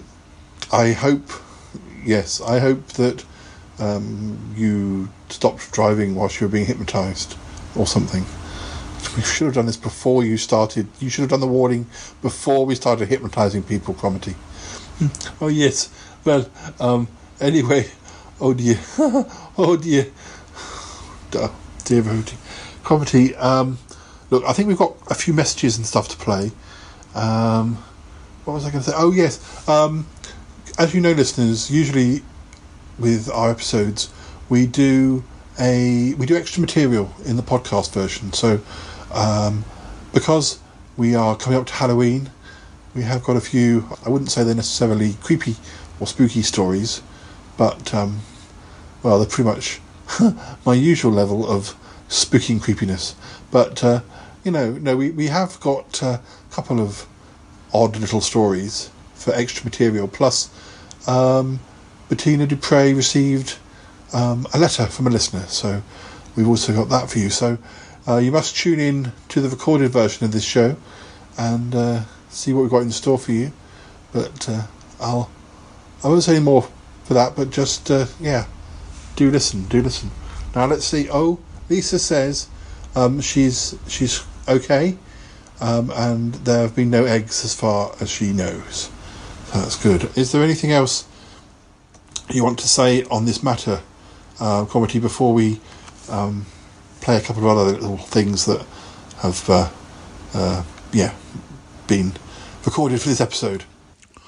I hope, yes, I hope that um, you stopped driving whilst you were being hypnotised or something. We should have done this before you started. You should have done the warning before we started hypnotising people, Cromitty. Oh, yes. Well, um, anyway, oh dear. oh dear. Oh, dear, oh dear. Cromitty, um, look, I think we've got a few messages and stuff to play. Um, what was I going to say? Oh, yes. Um, as you know, listeners, usually with our episodes, we do a we do extra material in the podcast version. So, um, because we are coming up to Halloween, we have got a few. I wouldn't say they're necessarily creepy or spooky stories, but um, well, they're pretty much my usual level of spooky and creepiness, but uh, you know, no, we, we have got a couple of odd little stories for extra material. Plus, um, Bettina Dupre received um, a letter from a listener, so we've also got that for you. So uh, you must tune in to the recorded version of this show and uh, see what we've got in store for you. But uh, I'll I won't say any more for that. But just uh, yeah, do listen, do listen. Now let's see. Oh. Lisa says um, she's she's okay, um, and there have been no eggs as far as she knows. So that's good. Is there anything else you want to say on this matter, uh, Cromitty, before we um, play a couple of other little things that have uh, uh, yeah been recorded for this episode?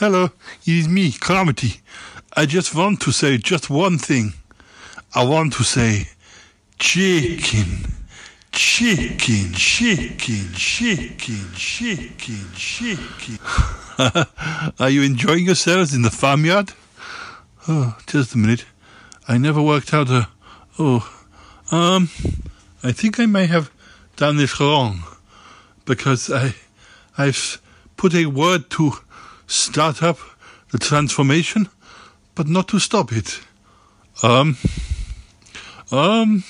hello, it is me, Cromitty. I just want to say just one thing. I want to say chicken, chicken, chicken, chicken, chicken, chicken. Are you enjoying yourselves in the farmyard? Oh, just a minute. I never worked out a... Oh, um, I think I may have done this wrong. Because I, I've put a word to start up the transformation, but not to stop it. Um, um,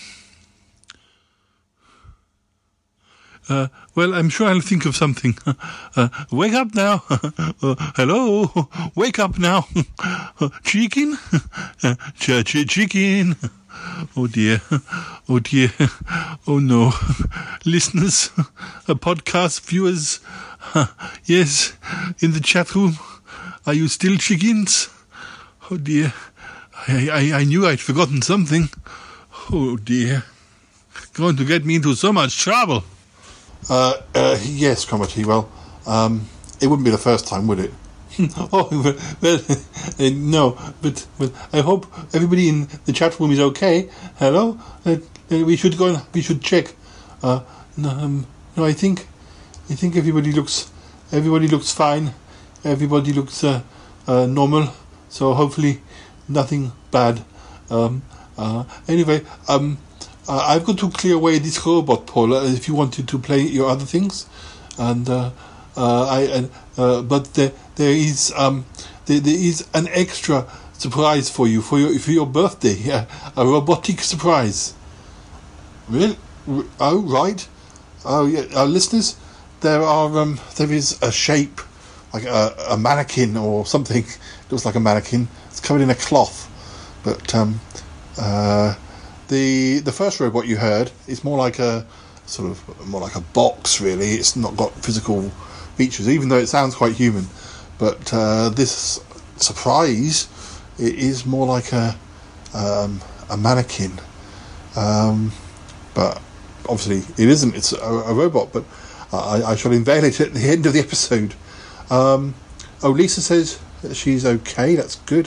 uh, well, I'm sure I'll think of something. Uh, wake up now. uh, hello, wake up now. Chicken? Ch- ch- chicken. Oh dear, oh dear, oh no. Listeners, uh, podcast viewers, uh, yes, in the chat room, are you still chickens? Oh dear, I, I, I knew I'd forgotten something. Oh dear, going to get me into so much trouble. Uh, uh, yes, Cromitty, well, um, it wouldn't be the first time, would it? oh, well, well uh, no, but, but I hope everybody in the chat room is okay. Hello? Uh, uh, we should go and we should check. Uh, no, um, no, I think, I think everybody looks, everybody looks fine. Everybody looks uh, uh, normal. So hopefully, nothing bad. Um, uh, anyway, um, uh, I've got to clear away this robot, Paula. If you wanted to play your other things, and uh, uh, I, uh, but there, there is um, there, there is an extra surprise for you for your for your birthday. Uh, a robotic surprise. Really? Oh, right. Oh, yeah. Uh, listeners, there are um, there is a shape like a, a mannequin or something. It looks like a mannequin. It's covered in a cloth, but um, uh, the the first robot you heard is more like a sort of more like a box. Really, it's not got physical features, even though it sounds quite human. But uh, this surprise, it is more like a um, a mannequin. Um, but obviously, it isn't. It's a, a robot. But I, I shall unveil it at the end of the episode. Um, oh, Lisa says that she's okay. That's good.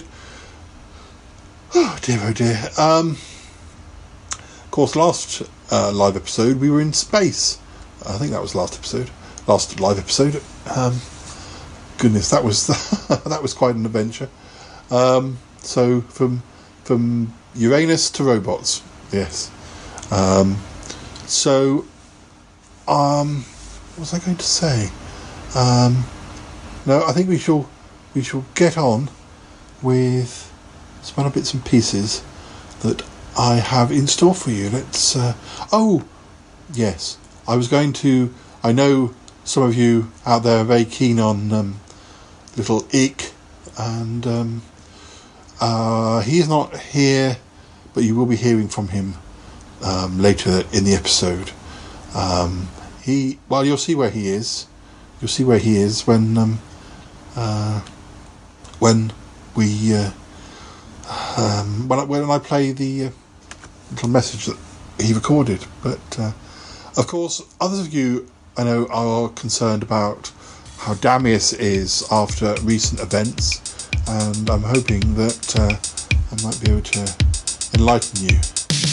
Oh dear, oh dear. Um, of course, last uh, live episode we were in space. I think that was last episode, last live episode. Um, goodness, that was that was quite an adventure. Um, so from from Uranus to robots, yes. Um, so, um, what was I going to say? Um, no, I think we shall we shall get on with some other bits and pieces that I have in store for you. Let's. Uh, oh, yes. I was going to. I know some of you out there are very keen on um, little Ick, and um, uh, he's not here, but you will be hearing from him um, later in the episode. Um, he. Well, you'll see where he is. You'll see where he is when um, uh, when we uh, um, when I, when I play the uh, little message that he recorded. But uh, of course, others of you I know are concerned about how Damius is after recent events, and I'm hoping that uh, I might be able to enlighten you.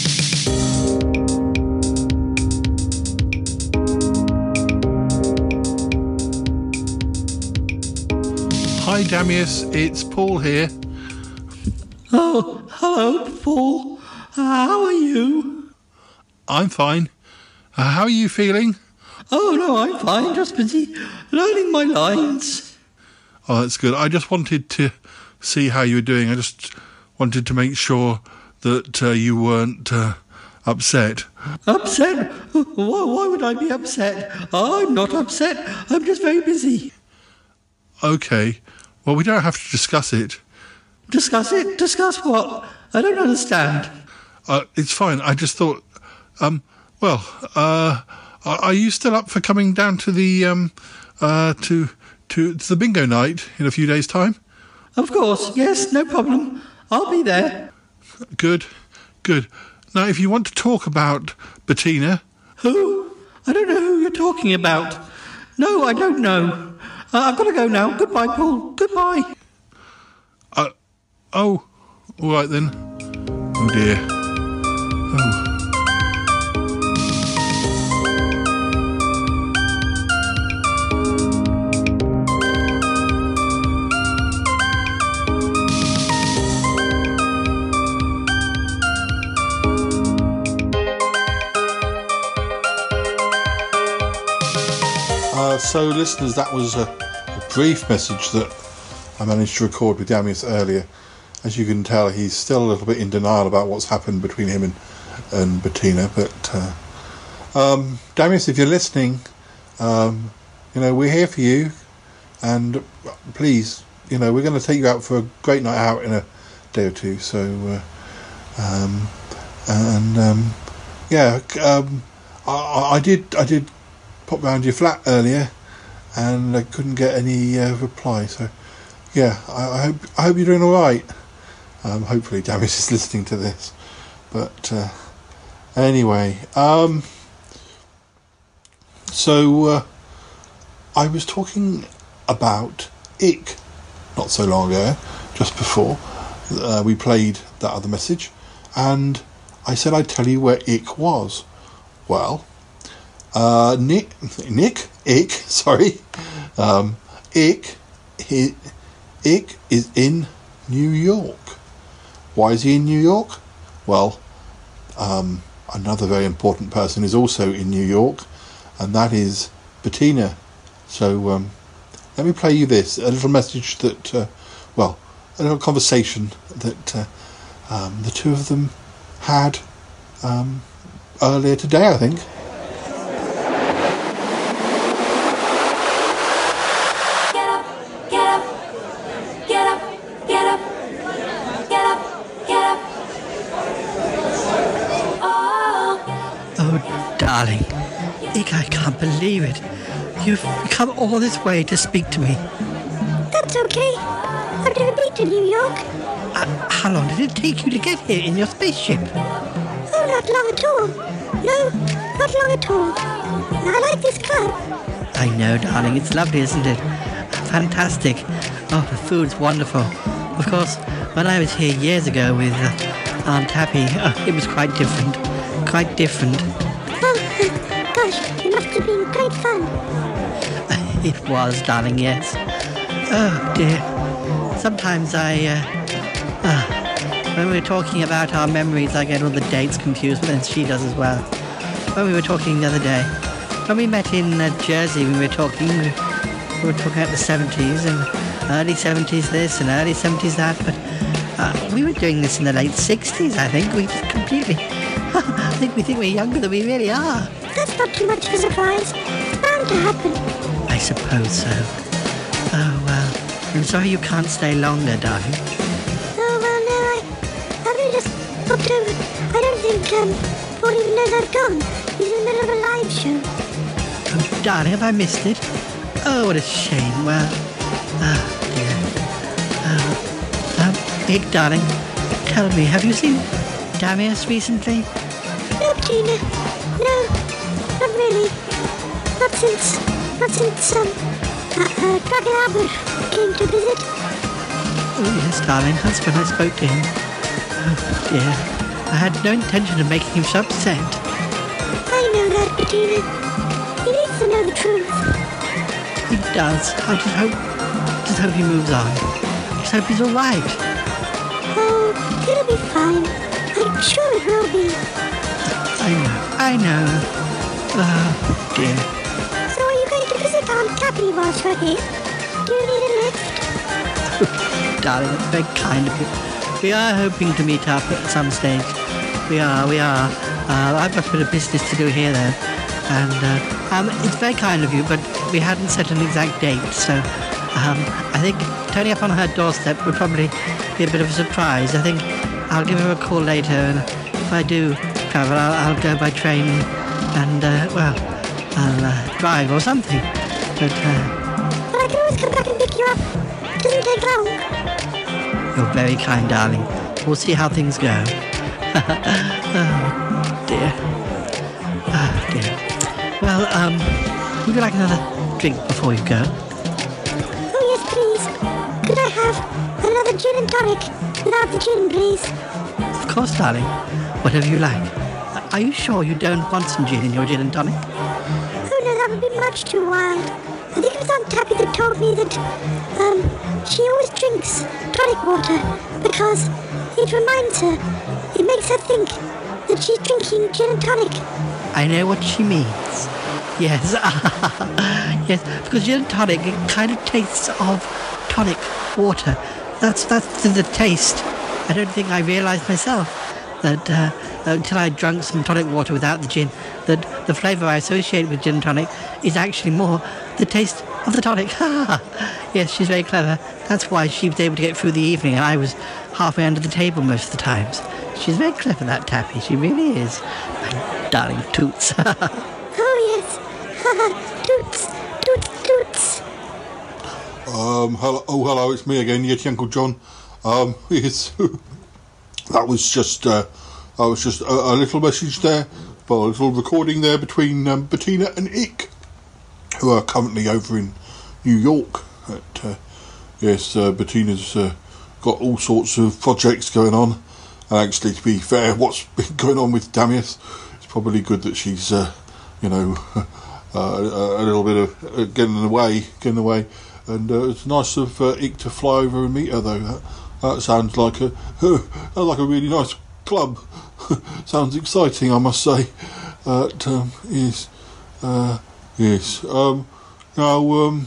Hi Damius, it's Paul here. Oh, hello, Paul. Uh, how are you? I'm fine. Uh, how are you feeling? Oh, no, I'm fine. Just busy learning my lines. Oh, that's good. I just wanted to see how you were doing. I just wanted to make sure that uh, you weren't uh, upset. Upset? Why, why would I be upset? I'm not upset. I'm just very busy. Okay. Well, we don't have to discuss it. Discuss it? Discuss what? I don't understand. Uh, it's fine. I just thought, um, well, uh, are you still up for coming down to the, um, uh, to, to, to the bingo night in a few days' time? Of course, yes, no problem. I'll be there. Good, good. Now, if you want to talk about Bettina... Who? I don't know who you're talking about. No, I don't know. Uh, I've got to go now. Goodbye, Paul. Goodbye. Uh, oh, all right then. Oh dear. Oh. Uh, so, listeners, that was a, a brief message that I managed to record with Damius earlier. As you can tell, he's still a little bit in denial about what's happened between him and, and Bettina. But, uh, um, Damius, if you're listening, um, you know, we're here for you. And please, you know, we're going to take you out for a great night out in a day or two. So, uh, um, and, um, yeah, um, I, I did, I did pop round your flat earlier, and I couldn't get any uh, reply. So, yeah, I, I hope I hope you're doing all right. Um, hopefully, Damius is listening to this. But uh, anyway, um, so uh, I was talking about Ick not so long ago, just before uh, we played that other message, and I said I'd tell you where Ick was. Well, uh, Nick, Nick, Ick, sorry, um, Ick, he, Ick is in New York. Why is he in New York? Well, um, another very important person is also in New York, and that is Bettina. So um, let me play you this, a little message that, uh, well, a little conversation that uh, um, the two of them had um, earlier today, I think. Darling, Ick, I can't believe it. You've come all this way to speak to me. That's okay. I've never been to New York. Uh, how long did it take you to get here in your spaceship? Oh, not long at all. No, not long at all. I like this club. I know, darling. It's lovely, isn't it? Fantastic. Oh, the food's wonderful. Of course, when I was here years ago with uh, Aunt Happy, oh, it was quite different. Quite different. Gosh, it must have been great fun. It was, darling, yes. Oh, dear. Sometimes I, uh, uh, when we were talking about our memories, I get all the dates confused, but then she does as well. When we were talking the other day, when we met in uh, Jersey, we were talking, we, we were talking about the seventies, and early seventies this and early seventies that, but uh, we were doing this in the late sixties, I think. We just completely, I think we think we're younger than we really are. That's not too much of a surprise. It's bound to happen. I suppose so. Oh, well, I'm sorry you can't stay longer, darling. Oh, well, no, I, I really just popped over. I don't think, um, Paul even knows I've gone. He's in the middle of a live show. Oh, darling, have I missed it? Oh, what a shame. Well, oh, dear. Oh, um, Ick, darling, tell me, have you seen Damius recently? No, Tina. No, not really. Not since, not since, um, uh, uh, Dragon Albert came to visit. Oh, yes, darling, that's when I spoke to him. Oh, dear. I had no intention of making him so upset. I know that, Bettina. He needs to know the truth. He does. I just hope, just hope he moves on. Just hope he's all right. Oh, it'll be fine. I'm sure it will be. I know, I know. Oh, dear. So are you going to visit Aunt Cappy whilst we're here? Do you need a lift? Darling, that's very kind of you. We are hoping to meet up at some stage. We are, we are. Uh, I've got a bit of business to do here, though. And uh, um, it's very kind of you, but we hadn't set an exact date, so um, I think turning up on her doorstep would probably be a bit of a surprise. I think I'll give her a call later, and if I do travel, I'll, I'll go by train and, uh, well, I'll uh, drive or something. But, uh... But I can always come back and pick you up. It doesn't take long. You're very kind, darling. We'll see how things go. Oh, dear. Oh, dear. Well, um, would you like another drink before you go? tonic without the gin, please. Of course, darling. Whatever you like. Are you sure you don't want some gin in your gin and tonic? Oh no, that would be much too wild. I think it was Aunt Tabby that told me that um, she always drinks tonic water because it reminds her, it makes her think that she's drinking gin and tonic. I know what she means. Yes. Yes, because gin and tonic, it kind of tastes of tonic water. That's that's the, the taste. I don't think I realised myself that uh, until I drank some tonic water without the gin, that the flavour I associate with gin and tonic is actually more the taste of the tonic. Yes, she's very clever. That's why she was able to get through the evening and I was halfway under the table most of the times. She's very clever, that Tappy. She really is. My darling Toots. Oh yes. Toots, toots, toots. Um, hello, oh, hello, it's me again, Yeti Uncle John. Um, yes, that was just, uh, that was just a, a little message there, well, a little recording there between um, Bettina and Ick, who are currently over in New York. At, uh, yes, uh, Bettina's uh, got all sorts of projects going on, and actually, to be fair, what's been going on with Damius, it's probably good that she's, uh, you know, uh, a little bit of uh, getting away, getting away. And uh, it's nice of uh, Ick to fly over and meet her, though. That, that sounds like a uh, sounds like a really nice club. Sounds exciting, I must say. Uh, um, yes, uh, yes. Um, now, um,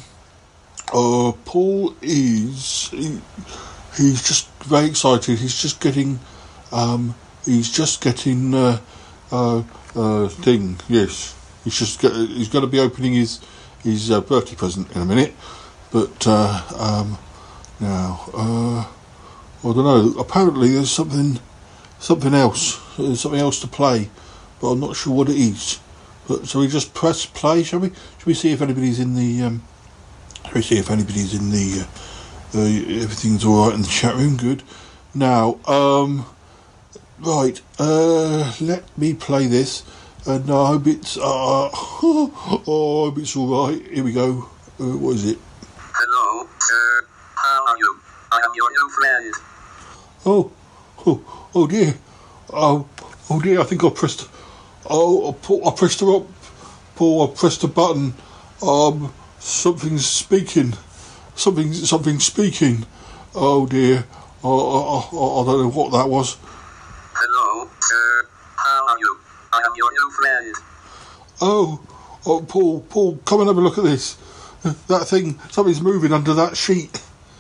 uh, Paul is he, he's just very excited. He's just getting, um, he's just getting uh, uh, uh, thing. Yes, he's just get, he's going to be opening his his uh, birthday present in a minute. But uh, um, now, uh, I don't know. Apparently, there's something, something else. There's something else to play, but I'm not sure what it is. But shall we just press play? Shall we? Shall we see if anybody's in the? Um, shall we see if anybody's in the? Uh, uh, everything's all right in the chat room. Good. Now, um, right. Uh, let me play this, and I hope it's. Uh, oh, I hope it's all right. Here we go. Uh, what is it? Hello, sir. How are you? I am your new friend. Oh, oh, oh dear. Oh, oh dear. I think I pressed. Oh, I pressed her up. Paul, I pressed a button. Um, something's speaking. Something, something speaking. Oh dear. Oh, oh, I don't know what that was. Hello, sir. How are you? I am your new friend. Oh, oh, Paul, Paul, come and have a look at this. That thing, something's moving under that sheet.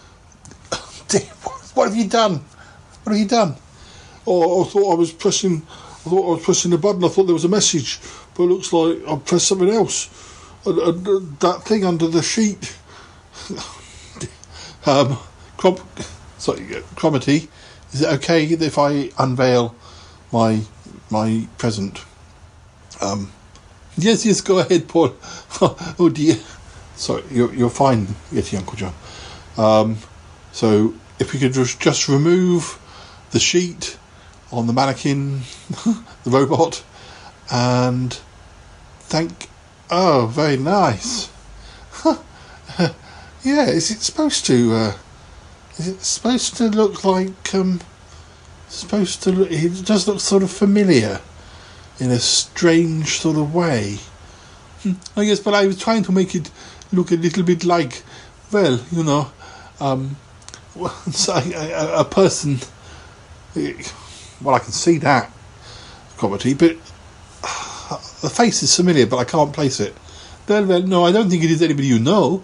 What have you done? What have you done? Oh, I thought I was pressing. I thought I was pressing the button. I thought there was a message, but it looks like I pressed something else. And, and, that thing under the sheet. um, Crom- sorry, Cromitty, is it okay if I unveil my my present? Um, yes, yes, go ahead, Paul. Oh dear. Sorry, you're, you're fine, Yeti Uncle John. Um, so, if we could just, just remove the sheet on the mannequin, the robot, and thank... Oh, very nice. Yeah, is it supposed to... Uh, is it supposed to look like... Um, supposed to look... It does look sort of familiar in a strange sort of way. I guess, but I was trying to make it look a little bit like, well, you know, um, so a, a person. Well, I can see that comedy, but uh, the face is familiar, but I can't place it. Well, well, no, I don't think it is anybody you know.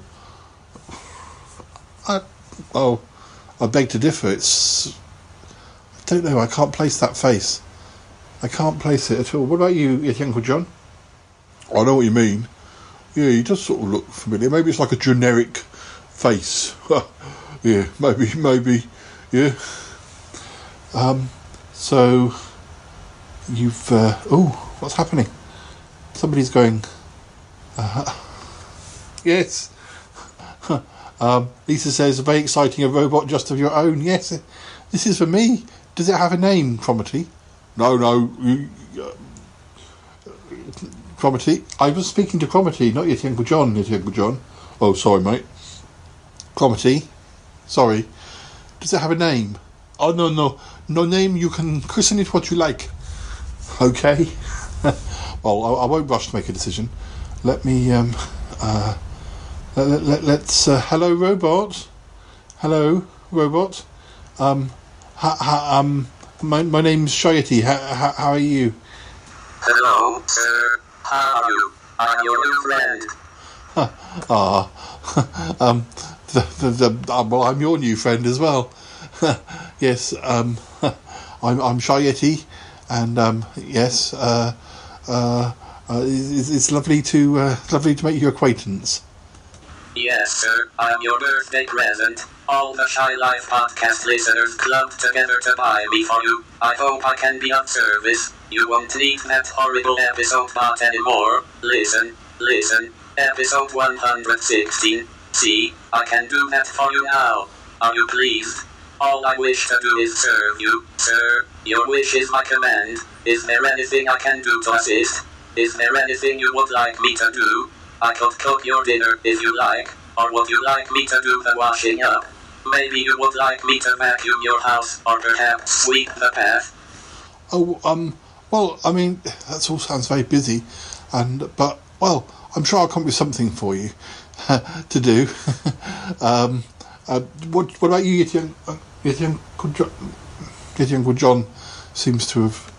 I, oh, I beg to differ. It's, I don't know. I can't place that face. I can't place it at all. What about you, Yeti Uncle John? I know what you mean. Yeah, he does sort of look familiar. Maybe it's like a generic face. Yeah, maybe, maybe, yeah. Um, so, you've, uh, oh, what's happening? Somebody's going, uh, yes. um, Lisa says, very exciting, a robot just of your own. Yes, this is for me. Does it have a name, Cromitty? No, no, you, uh, Cromitty. I was speaking to Cromitty, not Yeti Uncle John, Yeti Uncle John. Oh, sorry, mate. Cromitty. Sorry. Does it have a name? Oh, no, no. No name. You can christen it what you like. Okay. Well, I, I won't rush to make a decision. Let me, um, uh, let, let, let, let's, uh, hello, robot. Hello, robot. Um, ha, ha, um, my, my name's Shayati. How, how, how are you? Hello, sir. How are you? I'm your new friend. Ah, um, the, the, the, uh, well, I'm your new friend as well. Yes, um, I'm, I'm Shayati, and, um, yes, uh, uh, uh it's, it's lovely to, uh, lovely to make your acquaintance. Yes, sir. I'm your birthday present. All the Shy Life podcast listeners clubbed together to buy me for you. I hope I can be of service. You won't need that horrible episode bot anymore. Listen, listen. Episode one hundred sixteen. See, I can do that for you now. Are you pleased? All I wish to do is serve you, sir. Your wish is my command. Is there anything I can do to assist? Is there anything you would like me to do? I could cook your dinner if you like, or would you like me to do the washing up? Maybe you would like me to vacuum your house, or perhaps sweep the path. Oh, um, well, I mean, that all sounds very busy, and, but, well, I'm sure I'll come up with something for you to do. um, uh, what, what about you, Yeti Uncle, Yeti Uncle John? Yeti Uncle John seems to have...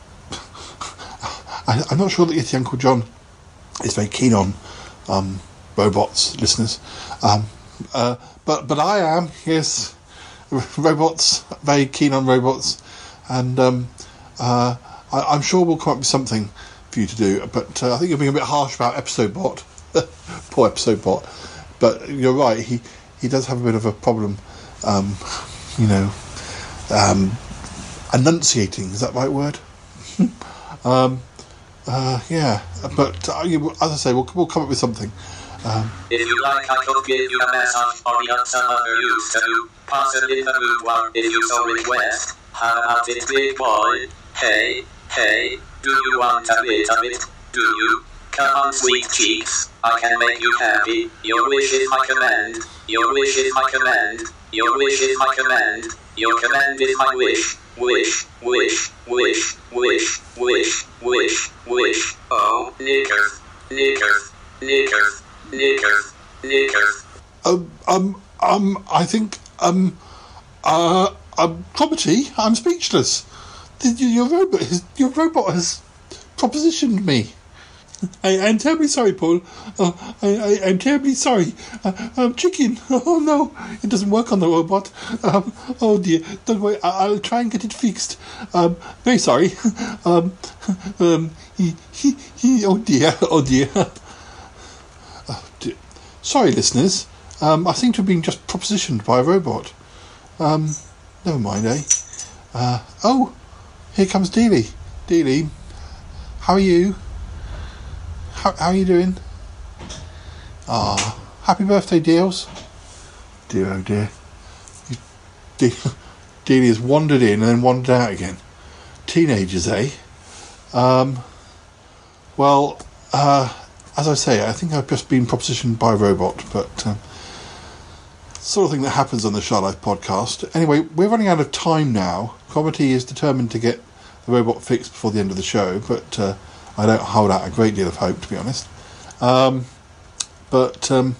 I, I'm not sure that Yeti Uncle John is very keen on um, robots, listeners. Um, uh, but but I am, yes. Robots, very keen on robots. And um, uh, I, I'm sure we'll come up with something for you to do. But uh, I think you're being a bit harsh about Episode Bot. Poor Episode Bot. But you're right, he, he does have a bit of a problem, um, you know, um, enunciating, is that the right word? um, uh, yeah, but uh, you, as I say, we'll, we'll come up with something. Um, if you like, I could give you a massage or the some other use to you, possibly in the boudoir if you so request. How about it, big boy? Hey, hey, do you want a bit of it? Do you? Come on, sweet cheeks, I can make you happy. Your wish is my command. Your wish is my command. Your wish is my command. Your command is my wish. Wish, wish, wish, wish, wish, wish, wish. Oh, knickers, knickers, knickers, knickers, knickers. Um, um, um, I think, um, uh, um, Cromitty, I'm speechless. Did you, your robot, has, your robot has propositioned me. I, I'm terribly sorry, Paul. Uh, I, I, I'm terribly sorry. Uh, um, chicken. Oh no, it doesn't work on the robot. Um, oh dear. Don't worry. I, I'll try and get it fixed. Um, very sorry. Um, um, he, he, he, oh dear. Oh dear. Oh dear. Sorry, listeners. Um, I seem to have been just propositioned by a robot. Um, never mind, eh? Uh, oh, here comes Dealey. Dealey, how are you? How, how are you doing? Ah, happy birthday, Deals. Dear, oh dear. De- Dealey has wandered in and then wandered out again. Teenagers, eh? Um, well, uh, as I say, I think I've just been propositioned by a robot, but um, sort of thing that happens on the Shy Life podcast. Anyway, we're running out of time now. Cromitty is determined to get the robot fixed before the end of the show, but uh, I don't hold out a great deal of hope, to be honest. Um, but, um,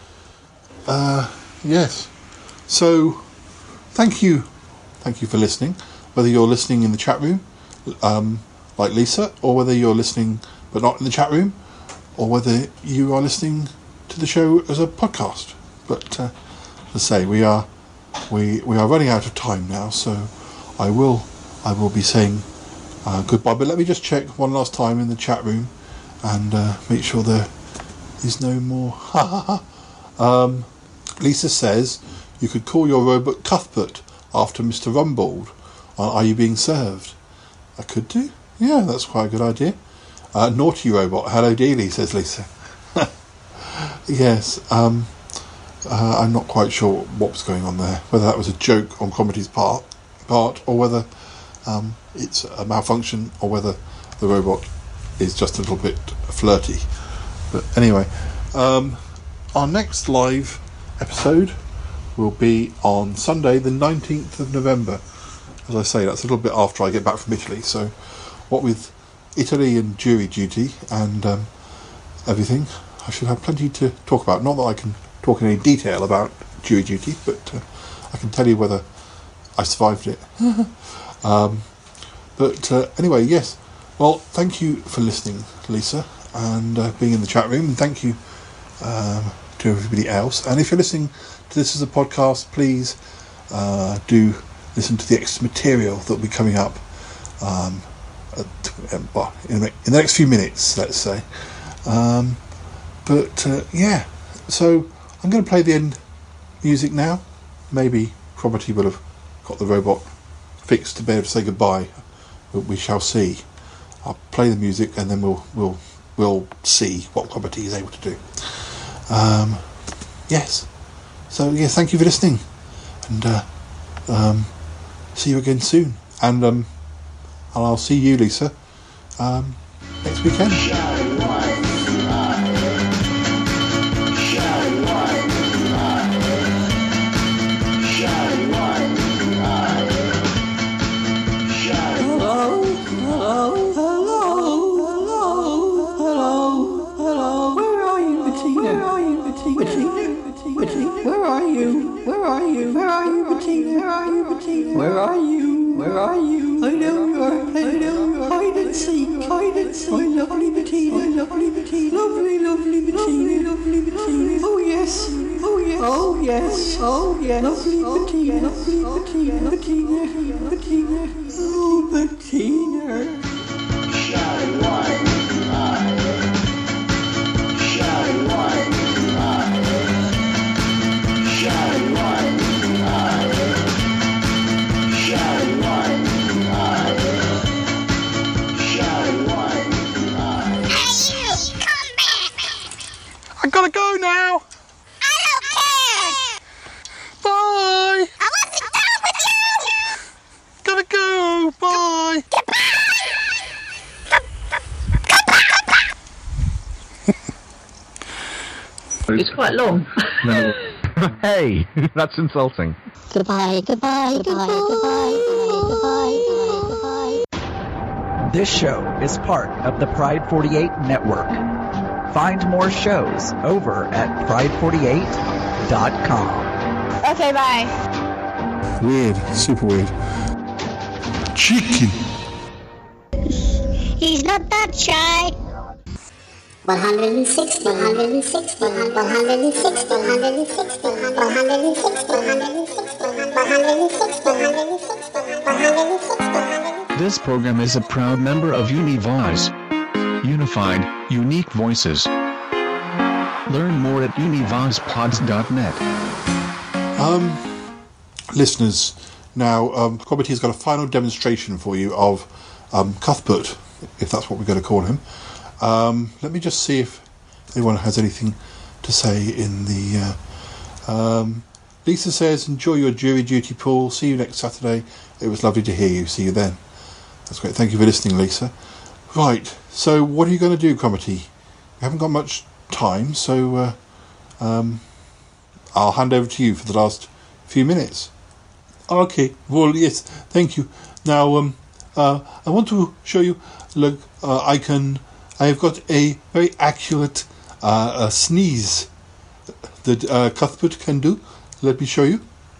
uh, yes. So, thank you. Thank you for listening. Whether you're listening in the chat room, um, like Lisa, or whether you're listening but not in the chat room, or whether you are listening to the show as a podcast. But, uh, as I say, we are, we, we are running out of time now, so I will, I will be saying Uh, goodbye, but let me just check one last time in the chat room and uh, make sure there is no more. um, Lisa says you could call your robot Cuthbert after Mister Rumbold. Uh, are you being served? I could do. Yeah, that's quite a good idea. Uh, naughty robot. Hello, Dealey, says Lisa. Yes, um, uh, I'm not quite sure what was going on there. Whether that was a joke on Cromitty's part, part or whether Um, it's a malfunction, or whether the robot is just a little bit flirty. But anyway, um, our next live episode will be on Sunday the nineteenth of November. As I say, that's a little bit after I get back from Italy, so what with Italy and jury duty and um, everything, I should have plenty to talk about. Not that I can talk in any detail about jury duty, but uh, I can tell you whether I survived it. um, but uh, anyway, yes. Well, thank you for listening, Lisa, and uh, being in the chat room, and thank you um, to everybody else. And if you're listening to this as a podcast, please uh, do listen to the extra material that will be coming up um, at, um, well, in, the, in the next few minutes, let's say. Um, but uh, yeah, so I'm going to play the end music now. Maybe Cromitty will have got the robot fixed to be able to say goodbye, but we shall see. I'll play the music and then we'll we'll we'll see what Cromitty is able to do. Um, yes. So yeah, thank you for listening, and uh, um, see you again soon. And um, and I'll see you, Lisa, um, next weekend. Where are you? Where are you? Where are you, Bettina? Where are you, Bettina? Where are you? Where are you? I know you are playing. I know you are hide and seek. Hide and seek. My lovely Bettina. My lovely Bettina. Lovely, lovely Bettina. Lovely Bettina. Oh yes. Oh yes. Oh yes. Oh yes. Lovely Bettina. Lovely Bettina. Bettina. Bettina. Oh Bettina. Shine one. Shine one. Shine one eye. Shine one eye. Shine one eye. Hey, you! Come back! I gotta go now! I don't care! Bye! I wasn't done with you! Gotta go! Bye! It's quite long. Hey, that's insulting. Goodbye, goodbye, goodbye, goodbye, goodbye, goodbye, goodbye. This show is part of the Pride forty-eight network. Find more shows over at pride forty-eight dot com. Okay, bye. Weird, super weird. Chicken. He's not that shy. one hundred sixty, one hundred sixty, one hundred sixty, one hundred sixty, one hundred sixty, one hundred sixty, one hundred sixty, one hundred sixty, one hundred sixty. This program is a proud member of Univoice. Unified, unique voices. Learn more at univoicepods dot net. Um, listeners, now um, Cromitty's got a final demonstration for you of um, Cuthbert, if that's what we're going to call him. Um, let me just see if anyone has anything to say in the... Uh, um, Lisa says, enjoy your jury duty, Paul. See you next Saturday. It was lovely to hear you. See you then. That's great. Thank you for listening, Lisa. Right, so what are you going to do, Cromitty? We haven't got much time, so uh, um, I'll hand over to you for the last few minutes. Okay, well, yes, thank you. Now, um, uh, I want to show you, look, uh, I can... I've got a very accurate uh, uh, sneeze that uh, Cuthbert can do. Let me show you.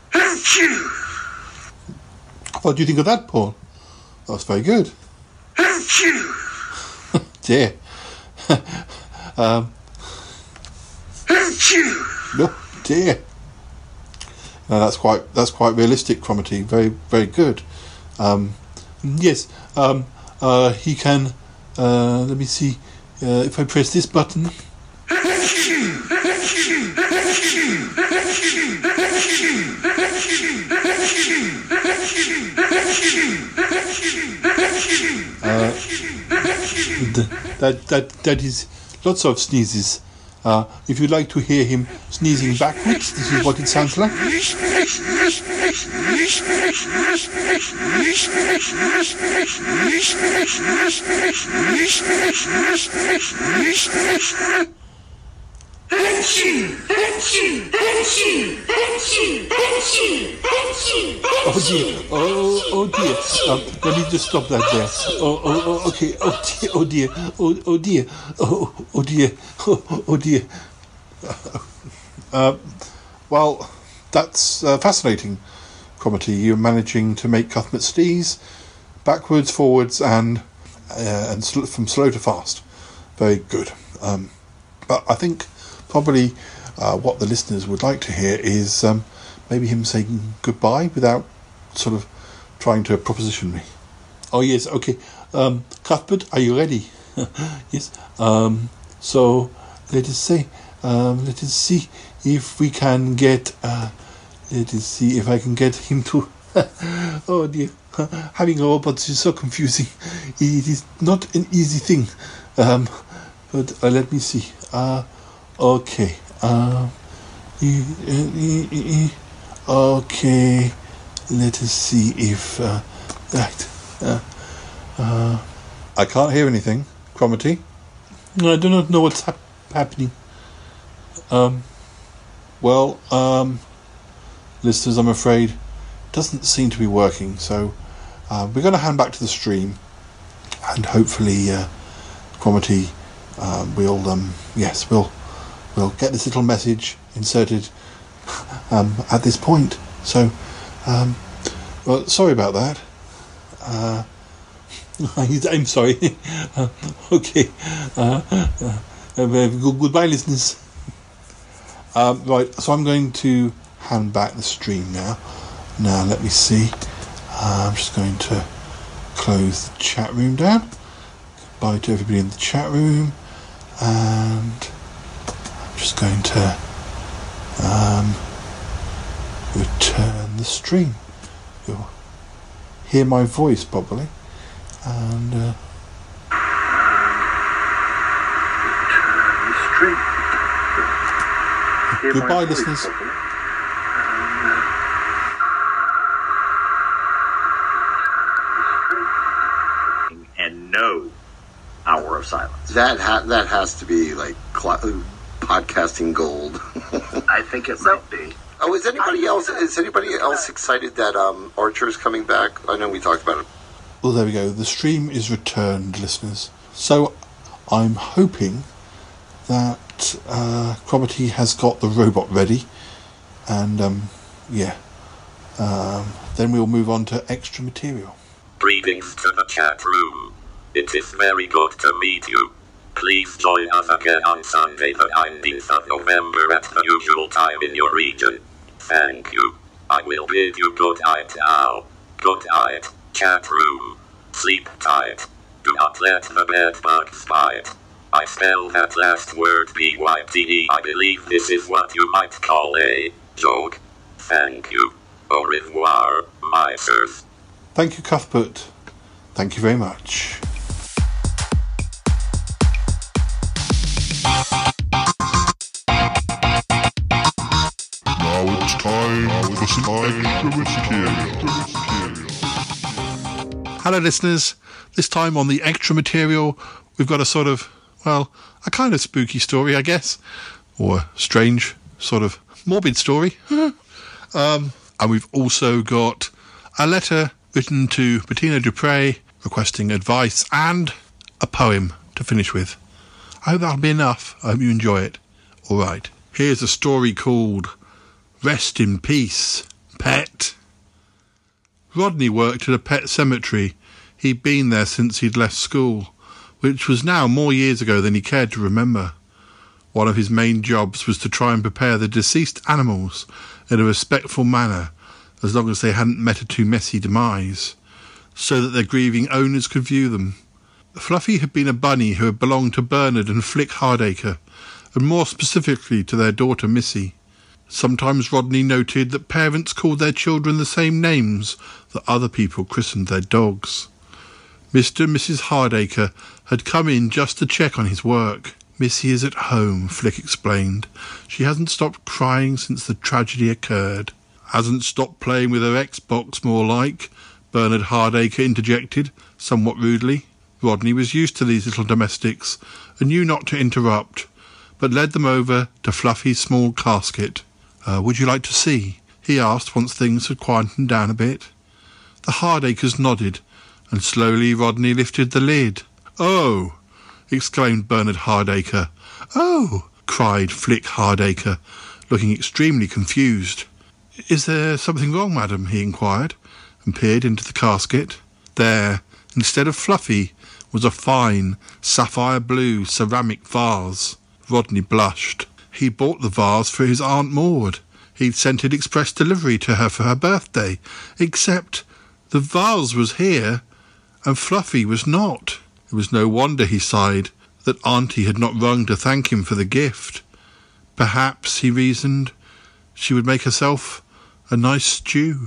What do you think of that, Paul? That's very good. Dear. um, oh dear. No, that's quite that's quite realistic, Cromitty. Very very good. Um, yes. Um, uh, he can. Uh, let me see uh, if I press this button. Uh, th- that that that is lots of sneezes. Uh, if you'd like to hear him sneezing backwards, this is what it sounds like. Oh dear, oh, oh dear, um, let me just stop that there. Oh, oh, oh okay, oh dear, oh dear, oh, oh dear, oh, oh dear, oh, oh dear. Uh, well, that's uh, fascinating, Cromitty. You're managing to make Cuthbert sneeze backwards, forwards, and uh, and sl- from slow to fast. Very good. Um, but I think probably uh, what the listeners would like to hear is um, maybe him saying goodbye without sort of trying to proposition me. Oh yes, okay. Um, Cuthbert, are you ready? Yes. Um, so let us say, um, let us see if we can get. Uh, let us see if I can get him to. Oh dear, having a robot is so confusing. It is not an easy thing. Um, but uh, let me see. Uh, okay. Uh, okay. Let us see if uh, that. Uh, uh, I can't hear anything, Cromitty. I do not know what's hap- happening. Um. Well, um, listeners, I'm afraid it doesn't seem to be working. So uh, we're going to hand back to the stream, and hopefully, uh, Cromitty, uh, we'll um, yes, we'll we'll get this little message inserted um, at this point. So. Um, well, sorry about that. Uh, I'm sorry. uh, okay. Uh, uh, uh, goodbye, listeners. Um, right, so I'm going to hand back the stream now. Now, let me see. Uh, I'm just going to close the chat room down. Goodbye to everybody in the chat room. And I'm just going to um, return the stream. You'll hear my voice probably, and uh, return the stream. Goodbye, listeners. And no hour of silence. That ha- that has to be like cl- podcasting gold. I think it might be. Oh, is anybody else? Is anybody else excited that um, Archer's coming back? I know we talked about it. Well, there we go. The stream is returned, listeners. So I'm hoping that uh, Cromitty has got the robot ready, and um, yeah, um, then we'll move on to extra material. Greetings to the chat room. It is very good to meet you. Please join us again on Sunday the nineteenth of November at the usual time in your region. Thank you. I will bid you good night now. Good night, chat room. Sleep tight. Do not let the bed bugs bite. I spell that last word B Y T E. I believe this is what you might call a joke. Thank you. Au revoir, my sirs. Thank you, Cuthbert. Thank you very much. Now it's time for some extra material. Hello, listeners. This time on the extra material, we've got a sort of, well, a kind of spooky story, I guess, or a strange, sort of morbid story. um, and we've also got a letter written to Bettina Dupre requesting advice and a poem to finish with. I hope that'll be enough. I hope you enjoy it. All right. Here's a story called Rest in Peace, Pet. Rodney worked at a pet cemetery. He'd been there since he'd left school, which was now more years ago than he cared to remember. One of his main jobs was to try and prepare the deceased animals in a respectful manner, as long as they hadn't met a too messy demise, so that their grieving owners could view them. Fluffy had been a bunny who had belonged to Bernard and Flick Hardacre, and more specifically to their daughter Missy. Sometimes Rodney noted that parents called their children the same names that other people christened their dogs. Mister and Missus Hardacre had come in just to check on his work. Missy is at home, Flick explained. She hasn't stopped crying since the tragedy occurred. Hasn't stopped playing with her Xbox, more like, Bernard Hardacre interjected, somewhat rudely. Rodney was used to these little domestics and knew not to interrupt, but led them over to Fluffy's small casket. Uh, would you like to see? He asked once things had quietened down a bit. The Hardacres nodded, and slowly Rodney lifted the lid. "Oh!" exclaimed Bernard Hardacre. "Oh!" cried Flick Hardacre, looking extremely confused. "Is there something wrong, madam?" he inquired, and peered into the casket. There, instead of Fluffy, was a fine, sapphire-blue ceramic vase. Rodney blushed. He bought the vase for his Aunt Maud. He'd sent it express delivery to her for her birthday, except the vase was here, and Fluffy was not. It was no wonder, he sighed, that Auntie had not rung to thank him for the gift. Perhaps, he reasoned, she would make herself a nice stew.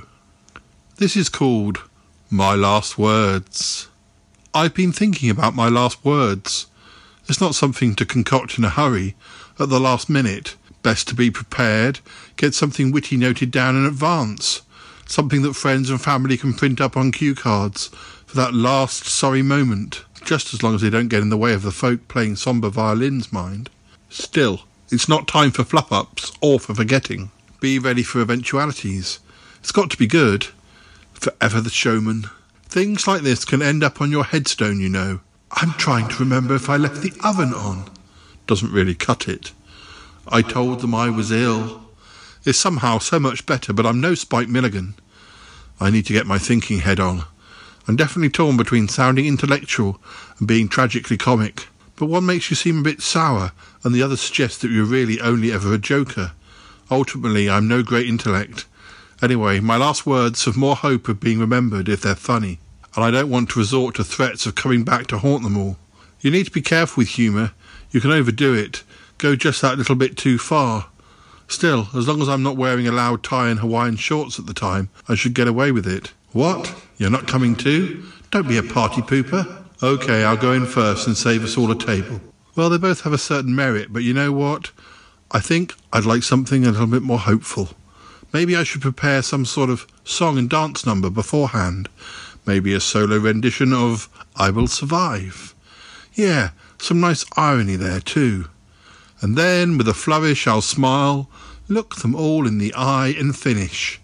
This is called My Last Words. I've been thinking about my last words. It's not something to concoct in a hurry, at the last minute. Best to be prepared, get something witty noted down in advance, something that friends and family can print up on cue cards for that last sorry moment, just as long as they don't get in the way of the folk playing sombre violins, mind. Still, it's not time for fluff-ups or for forgetting. Be ready for eventualities. It's got to be good. Forever the showman. Things like this can end up on your headstone, you know. I'm trying to remember if I left the oven on. Doesn't really cut it. I told them I was ill. It's somehow so much better, but I'm no Spike Milligan. I need to get my thinking head on. I'm definitely torn between sounding intellectual and being tragically comic. But one makes you seem a bit sour, and the other suggests that you're really only ever a joker. Ultimately, I'm no great intellect. Anyway, my last words have more hope of being remembered if they're funny, and I don't want to resort to threats of coming back to haunt them all. You need to be careful with humour. You can overdo it, go just that little bit too far. Still, as long as I'm not wearing a loud tie and Hawaiian shorts at the time, I should get away with it. What? You're not coming too? Don't be a party pooper. OK, I'll go in first and save us all a table. Well, they both have a certain merit, but you know what? I think I'd like something a little bit more hopeful. Maybe I should prepare some sort of song and dance number beforehand. Maybe a solo rendition of I Will Survive. Yeah, some nice irony there too. And then, with a flourish, I'll smile, look them all in the eye and finish.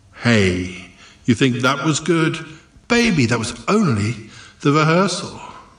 Hey, you think that was good? Baby, that was only the rehearsal.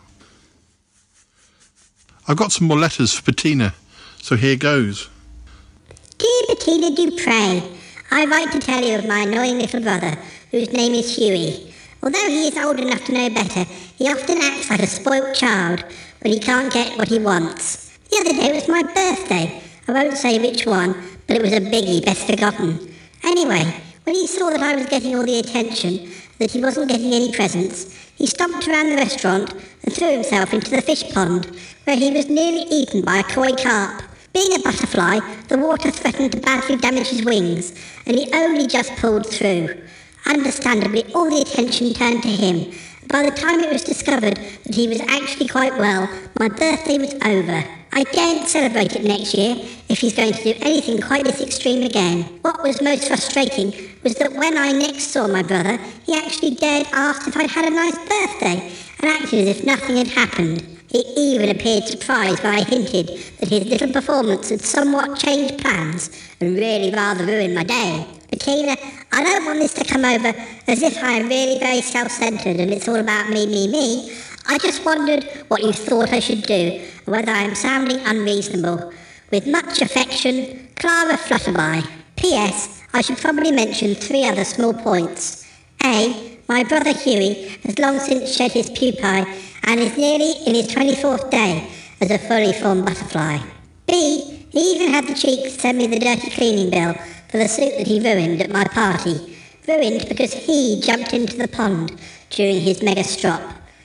I've got some more letters for Bettina, so here goes. Dear Bettina Dupre, I write to tell you of my annoying little brother, whose name is Huey. Although he is old enough to know better, he often acts like a spoilt child when he can't get what he wants. The other day was my birthday. I won't say which one, but it was a biggie, best forgotten. Anyway, when he saw that I was getting all the attention, that he wasn't getting any presents, he stomped around the restaurant and threw himself into the fish pond, where he was nearly eaten by a koi carp. Being a butterfly, the water threatened to badly damage his wings, and he only just pulled through. Understandably, all the attention turned to him. By the time it was discovered that he was actually quite well, my birthday was over. I daren't celebrate it next year if he's going to do anything quite this extreme again. What was most frustrating was that when I next saw my brother, he actually dared ask if I'd had a nice birthday, and acted as if nothing had happened. He even appeared surprised when I hinted that his little performance had somewhat changed plans and really rather ruined my day. Bettina, I don't want this to come over as if I am really very self-centred and it's all about me, me, me. I just wondered what you thought I should do, and whether I am sounding unreasonable. With much affection, Clara Flutterby. P S. I should probably mention three other small points. A. My brother Huey has long since shed his pupae and is nearly in his twenty-fourth day as a fully formed butterfly. B. He even had the cheek to send me the dirty cleaning bill for the suit that he ruined at my party. Ruined because he jumped into the pond during his mega strop.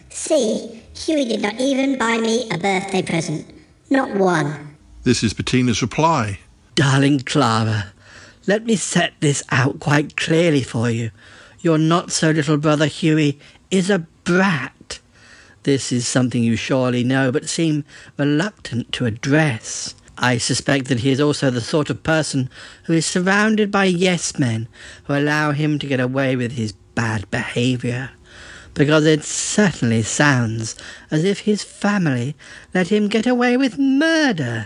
C. Huey did not even buy me a birthday present. Not one. This is Bettina's reply. Darling Clara, let me set this out quite clearly for you. Your not-so-little brother Huey is a brat. This is something you surely know, but seem reluctant to address. I suspect that he is also the sort of person who is surrounded by yes-men who allow him to get away with his bad behaviour, because it certainly sounds as if his family let him get away with murder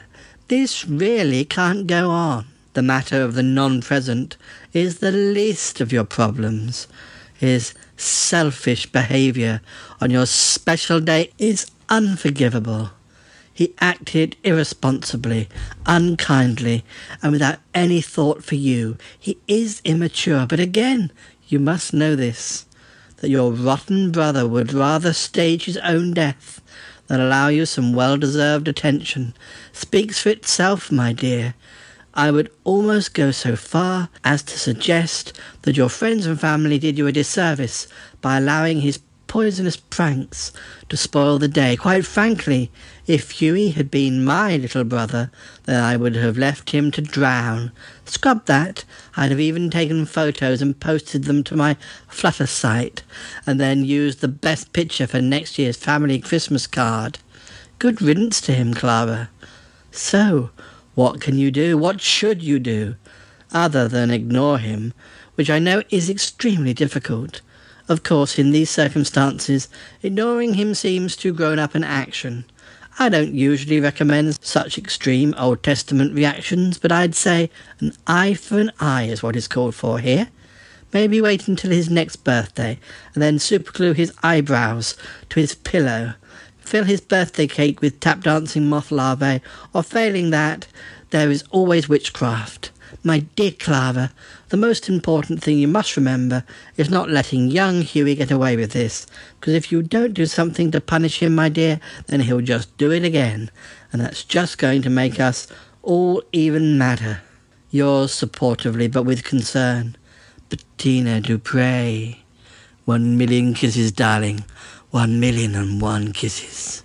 This really can't go on. The matter of the non-present is the least of your problems. His selfish behaviour on your special day is unforgivable. He acted irresponsibly, unkindly, and without any thought for you. He is immature, but again, you must know this, that your rotten brother would rather stage his own death than allow you some well-deserved attention. Speaks for itself, my dear. I would almost go so far as to suggest that your friends and family did you a disservice by allowing his poisonous pranks to spoil the day. Quite frankly, if Hughie had been my little brother, then I would have left him to drown. Scrub that. I'd have even taken photos and posted them to my Flutter site, and then used the best picture for next year's family Christmas card. Good riddance to him, Clara. So, what can you do? What should you do? Other than ignore him, which I know is extremely difficult. Of course, in these circumstances, ignoring him seems too grown up an action. I don't usually recommend such extreme Old Testament reactions, but I'd say an eye for an eye is what is called for here. Maybe wait until his next birthday, and then superglue his eyebrows to his pillow. Fill his birthday cake with tap-dancing moth larvae, or failing that, there is always witchcraft. My dear Clara, the most important thing you must remember is not letting young Hughie get away with this, because if you don't do something to punish him, my dear, then he'll just do it again, and that's just going to make us all even madder. Yours supportively, but with concern, Bettina Dupre. One million kisses, darling. One million and one kisses.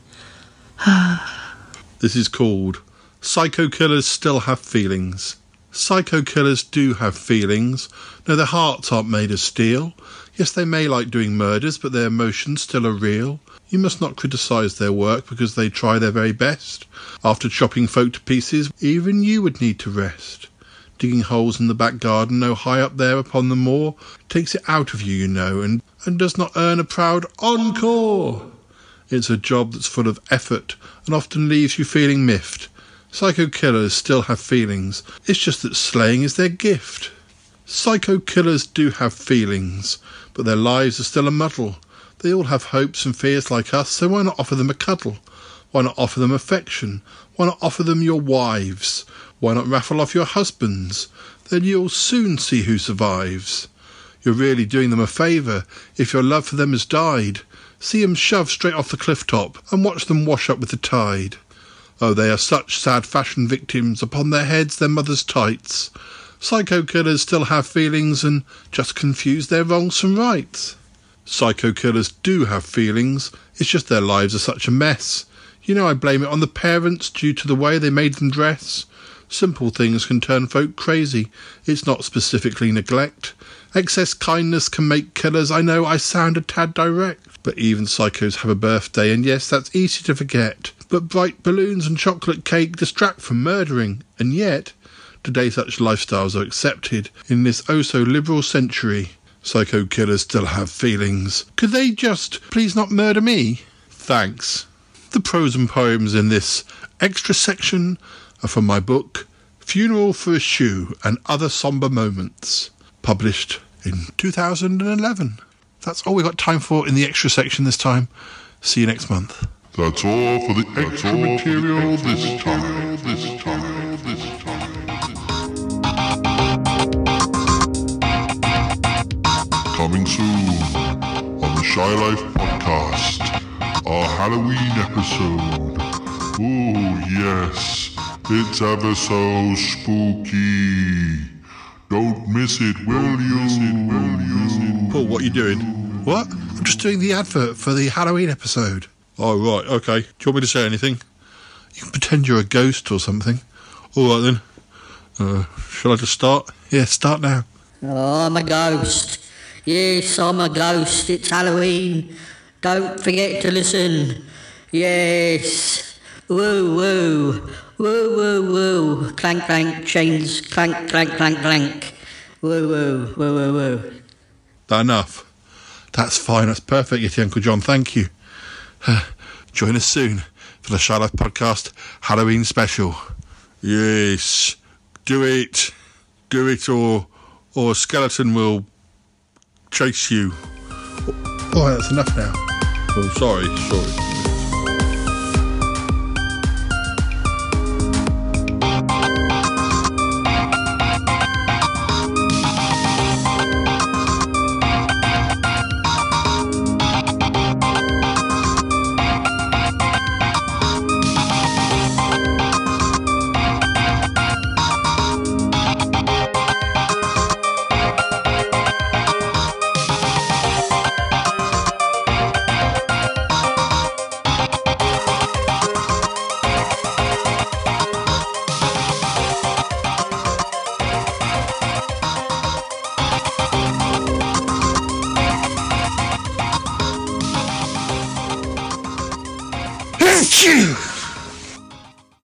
This is called Psycho Killers Still Have Feelings. Psycho killers do have feelings. No, their hearts aren't made of steel. Yes, they may like doing murders, but their emotions still are real. You must not criticise their work because they try their very best. After chopping folk to pieces, even you would need to rest. Digging holes in the back garden, no high up there upon the moor, takes it out of you, you know, and, and does not earn a proud encore. It's a job that's full of effort and often leaves you feeling miffed. Psycho killers still have feelings. It's just that slaying is their gift. Psycho killers do have feelings, but their lives are still a muddle. They all have hopes and fears like us, so why not offer them a cuddle? Why not offer them affection? Why not offer them your wives? Why not raffle off your husbands? Then you'll soon see who survives. You're really doing them a favour if your love for them has died. See them shove straight off the cliff top and watch them wash up with the tide. Oh, they are such sad fashion victims, upon their heads their mother's tights. Psycho killers still have feelings and just confuse their wrongs from rights. Psycho killers do have feelings, it's just their lives are such a mess. You know I blame it on the parents due to the way they made them dress. Simple things can turn folk crazy, it's not specifically neglect. Excess kindness can make killers, I know I sound a tad direct. But even psychos have a birthday, and yes, that's easy to forget. But bright balloons and chocolate cake distract from murdering, and yet, today such lifestyles are accepted in this oh-so-liberal century. Psycho killers still have feelings. Could they just please not murder me? Thanks. The prose and poems in this extra section are from my book, Funeral for a Shoe and Other Sombre Moments, published in two thousand eleven. That's all we've got time for in the extra section this time. See you next month. That's all for the extra material this time. This time. This time. Coming soon on the Shy Life Podcast, our Halloween episode. Oh yes, it's ever so spooky. Don't miss it, will you? Will you? Paul, what are you doing? What? I'm just doing the advert for the Halloween episode. Oh, right, okay. Do you want me to say anything? You can pretend you're a ghost or something. All right, then. Uh, shall I just start? Yeah, start now. Oh, I'm a ghost. Yes, I'm a ghost. It's Halloween. Don't forget to listen. Yes. Woo, woo. Woo, woo, woo. Clank, clank, chains. Clank, clank, clank, clank. Woo, woo, woo, woo, woo. That enough? That's fine. That's perfect, Yeti Uncle John. Thank you. Join us soon for the Shy Life Podcast Halloween special. Yes. Do it. Do it, or or a skeleton will chase you. Oh, that's enough now. Oh, sorry, sorry. Phew!